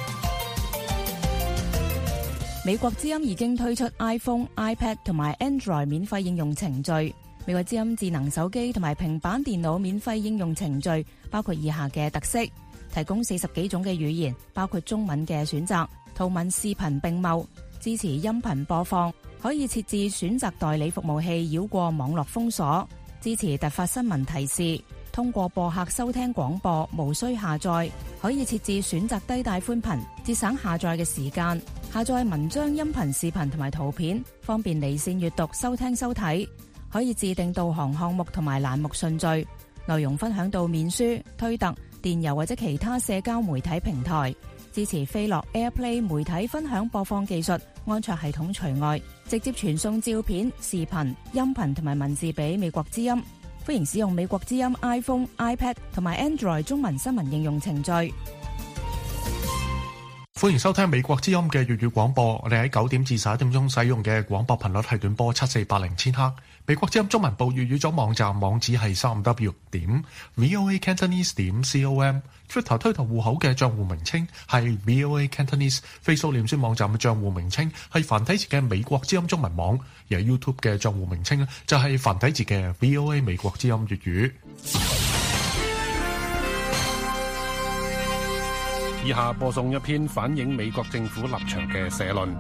美國之音已經推出 iPhone、iPad 同埋 Android 免費應用程序。美國之音智能手機同埋平板電腦免費應用程序包括以下嘅特色：提供四十幾種嘅語言，包括中文嘅選擇，圖文視頻並茂，支持音頻播放，可以設置選擇代理服務器繞過網絡封鎖，支持突發新聞提示。通過播客收聽廣播，無需下載，可以設置選擇低帶寬頻，節省下載嘅時間。下載文章、音頻、視頻同埋圖片，方便離線閱讀、收聽收睇。可以自定導航項目同埋欄目順序，內容分享到面書、推特、電郵或者其他社交媒體平台。支持飛樂 AirPlay 媒體分享播放技術，安卓系統除外，直接傳送照片、視頻、音頻同埋文字俾美國之音。歡迎使用美國之音 iPhone、iPad 同埋 Android 中文新聞應用程序。 歡迎收聽美國之音嘅粵語廣播。我哋喺九點至十一點鐘使用嘅廣播頻率係短波七四八零千赫。美國之音中文部粵語組網站網址係三 w 點 voa cantonese 點 com。Twitter 推特戶口嘅賬戶名稱係 voa cantonese。Facebook 臉書網站嘅賬戶名稱係繁體字嘅美國之音中文網。而 YouTube 嘅賬戶名稱就係繁體字嘅 voa 美國之音粵語。 以下播送一篇反映美國政府立場嘅社論。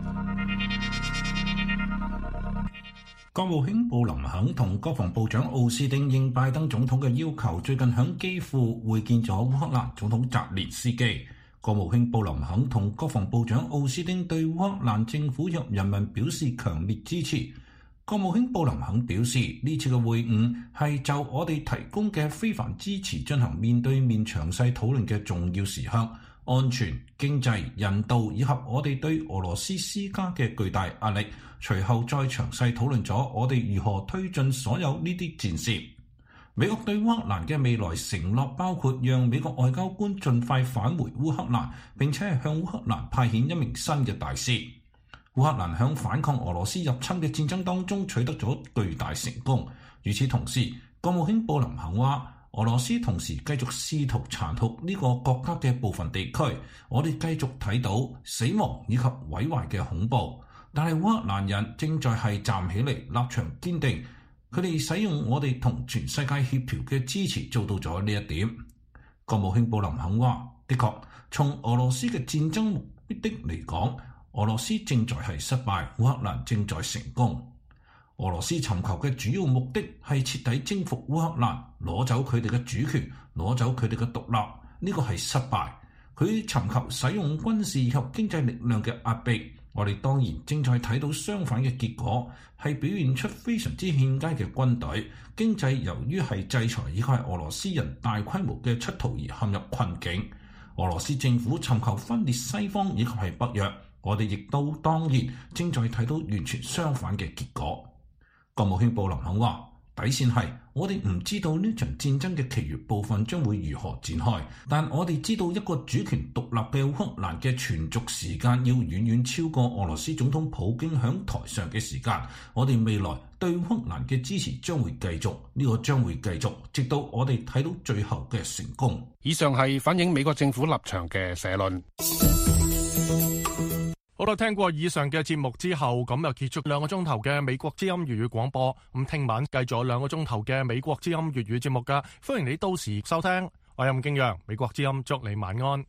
國務卿布林肯同國防部長奧斯汀應拜登總統嘅要求，最近響基輔會見咗烏克蘭總統澤連斯基。國務卿布林肯同國防部長奧斯汀對烏克蘭政府及人民表示強烈支持。國務卿布林肯表示，呢次嘅會晤係就我哋提供嘅非凡支持進行面對面詳細討論嘅重要時刻。安全、經濟、人道以及我哋對俄羅斯施加嘅巨大壓力，隨後再詳細討論咗我哋如何推進所有呢啲戰事。美國對烏克蘭嘅未來承諾包括讓美國外交官盡快返回烏克蘭，並且係向烏克蘭派遣一名新嘅大使。烏克蘭響反抗俄羅斯入侵嘅戰爭當中取得咗巨大成功。與此同時，國務卿布林肯話，俄羅斯同時繼續試圖殘酷呢個國家嘅部分地區，我哋繼續睇到死亡以及毀壞嘅恐怖。但係烏克蘭人正在係站起嚟，立場堅定，佢哋使用我哋同全世界協調嘅支持做到咗呢一點。國務卿布林肯話，的確，從俄羅斯嘅戰爭目的嚟講，俄羅斯正在係失敗，烏克蘭正在成功。俄羅斯尋求嘅主要目的係徹底征服烏克蘭，攞走佢哋嘅主權，攞走佢哋嘅獨立，呢個係失敗。佢尋求使用軍事及經濟力量嘅壓迫，我哋當然正在睇到相反嘅結果，係表現出非常之欠佳嘅軍隊，經濟由於係制裁以及係俄羅斯人大規模嘅出逃而陷入困境。俄羅斯政府尋求分裂西方以及係北約，我哋亦都當然正在睇到完全相反嘅結果。國務卿布林肯話，底線係我哋唔知道呢場戰爭嘅其餘部分將會如何展開，但我哋知道一個主權獨立嘅烏克蘭嘅存續時間要遠遠超過俄羅斯總統普京響台上嘅時間。我哋未來對烏克蘭嘅支持將會繼續，呢個將會繼續，直到我哋睇到最後嘅成功。 以上係反映美國政府立場嘅社論。 好啦，聽過以上嘅節目之後，咁又結束兩個鐘頭嘅美國之音粵語廣播。咁聽晚繼續兩個鐘頭嘅美國之音粵語節目噶，歡迎你到時收聽。我係吳敬陽，美國之音祝你晚安。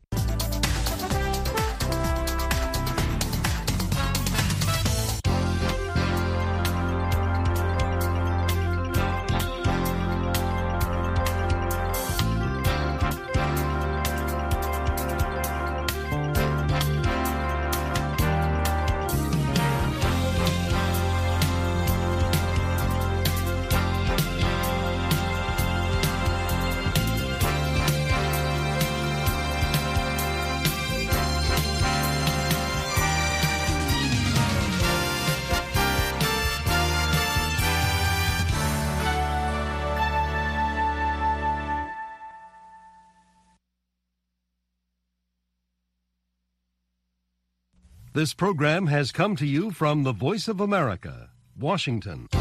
This program has come to you from the Voice of America, Washington.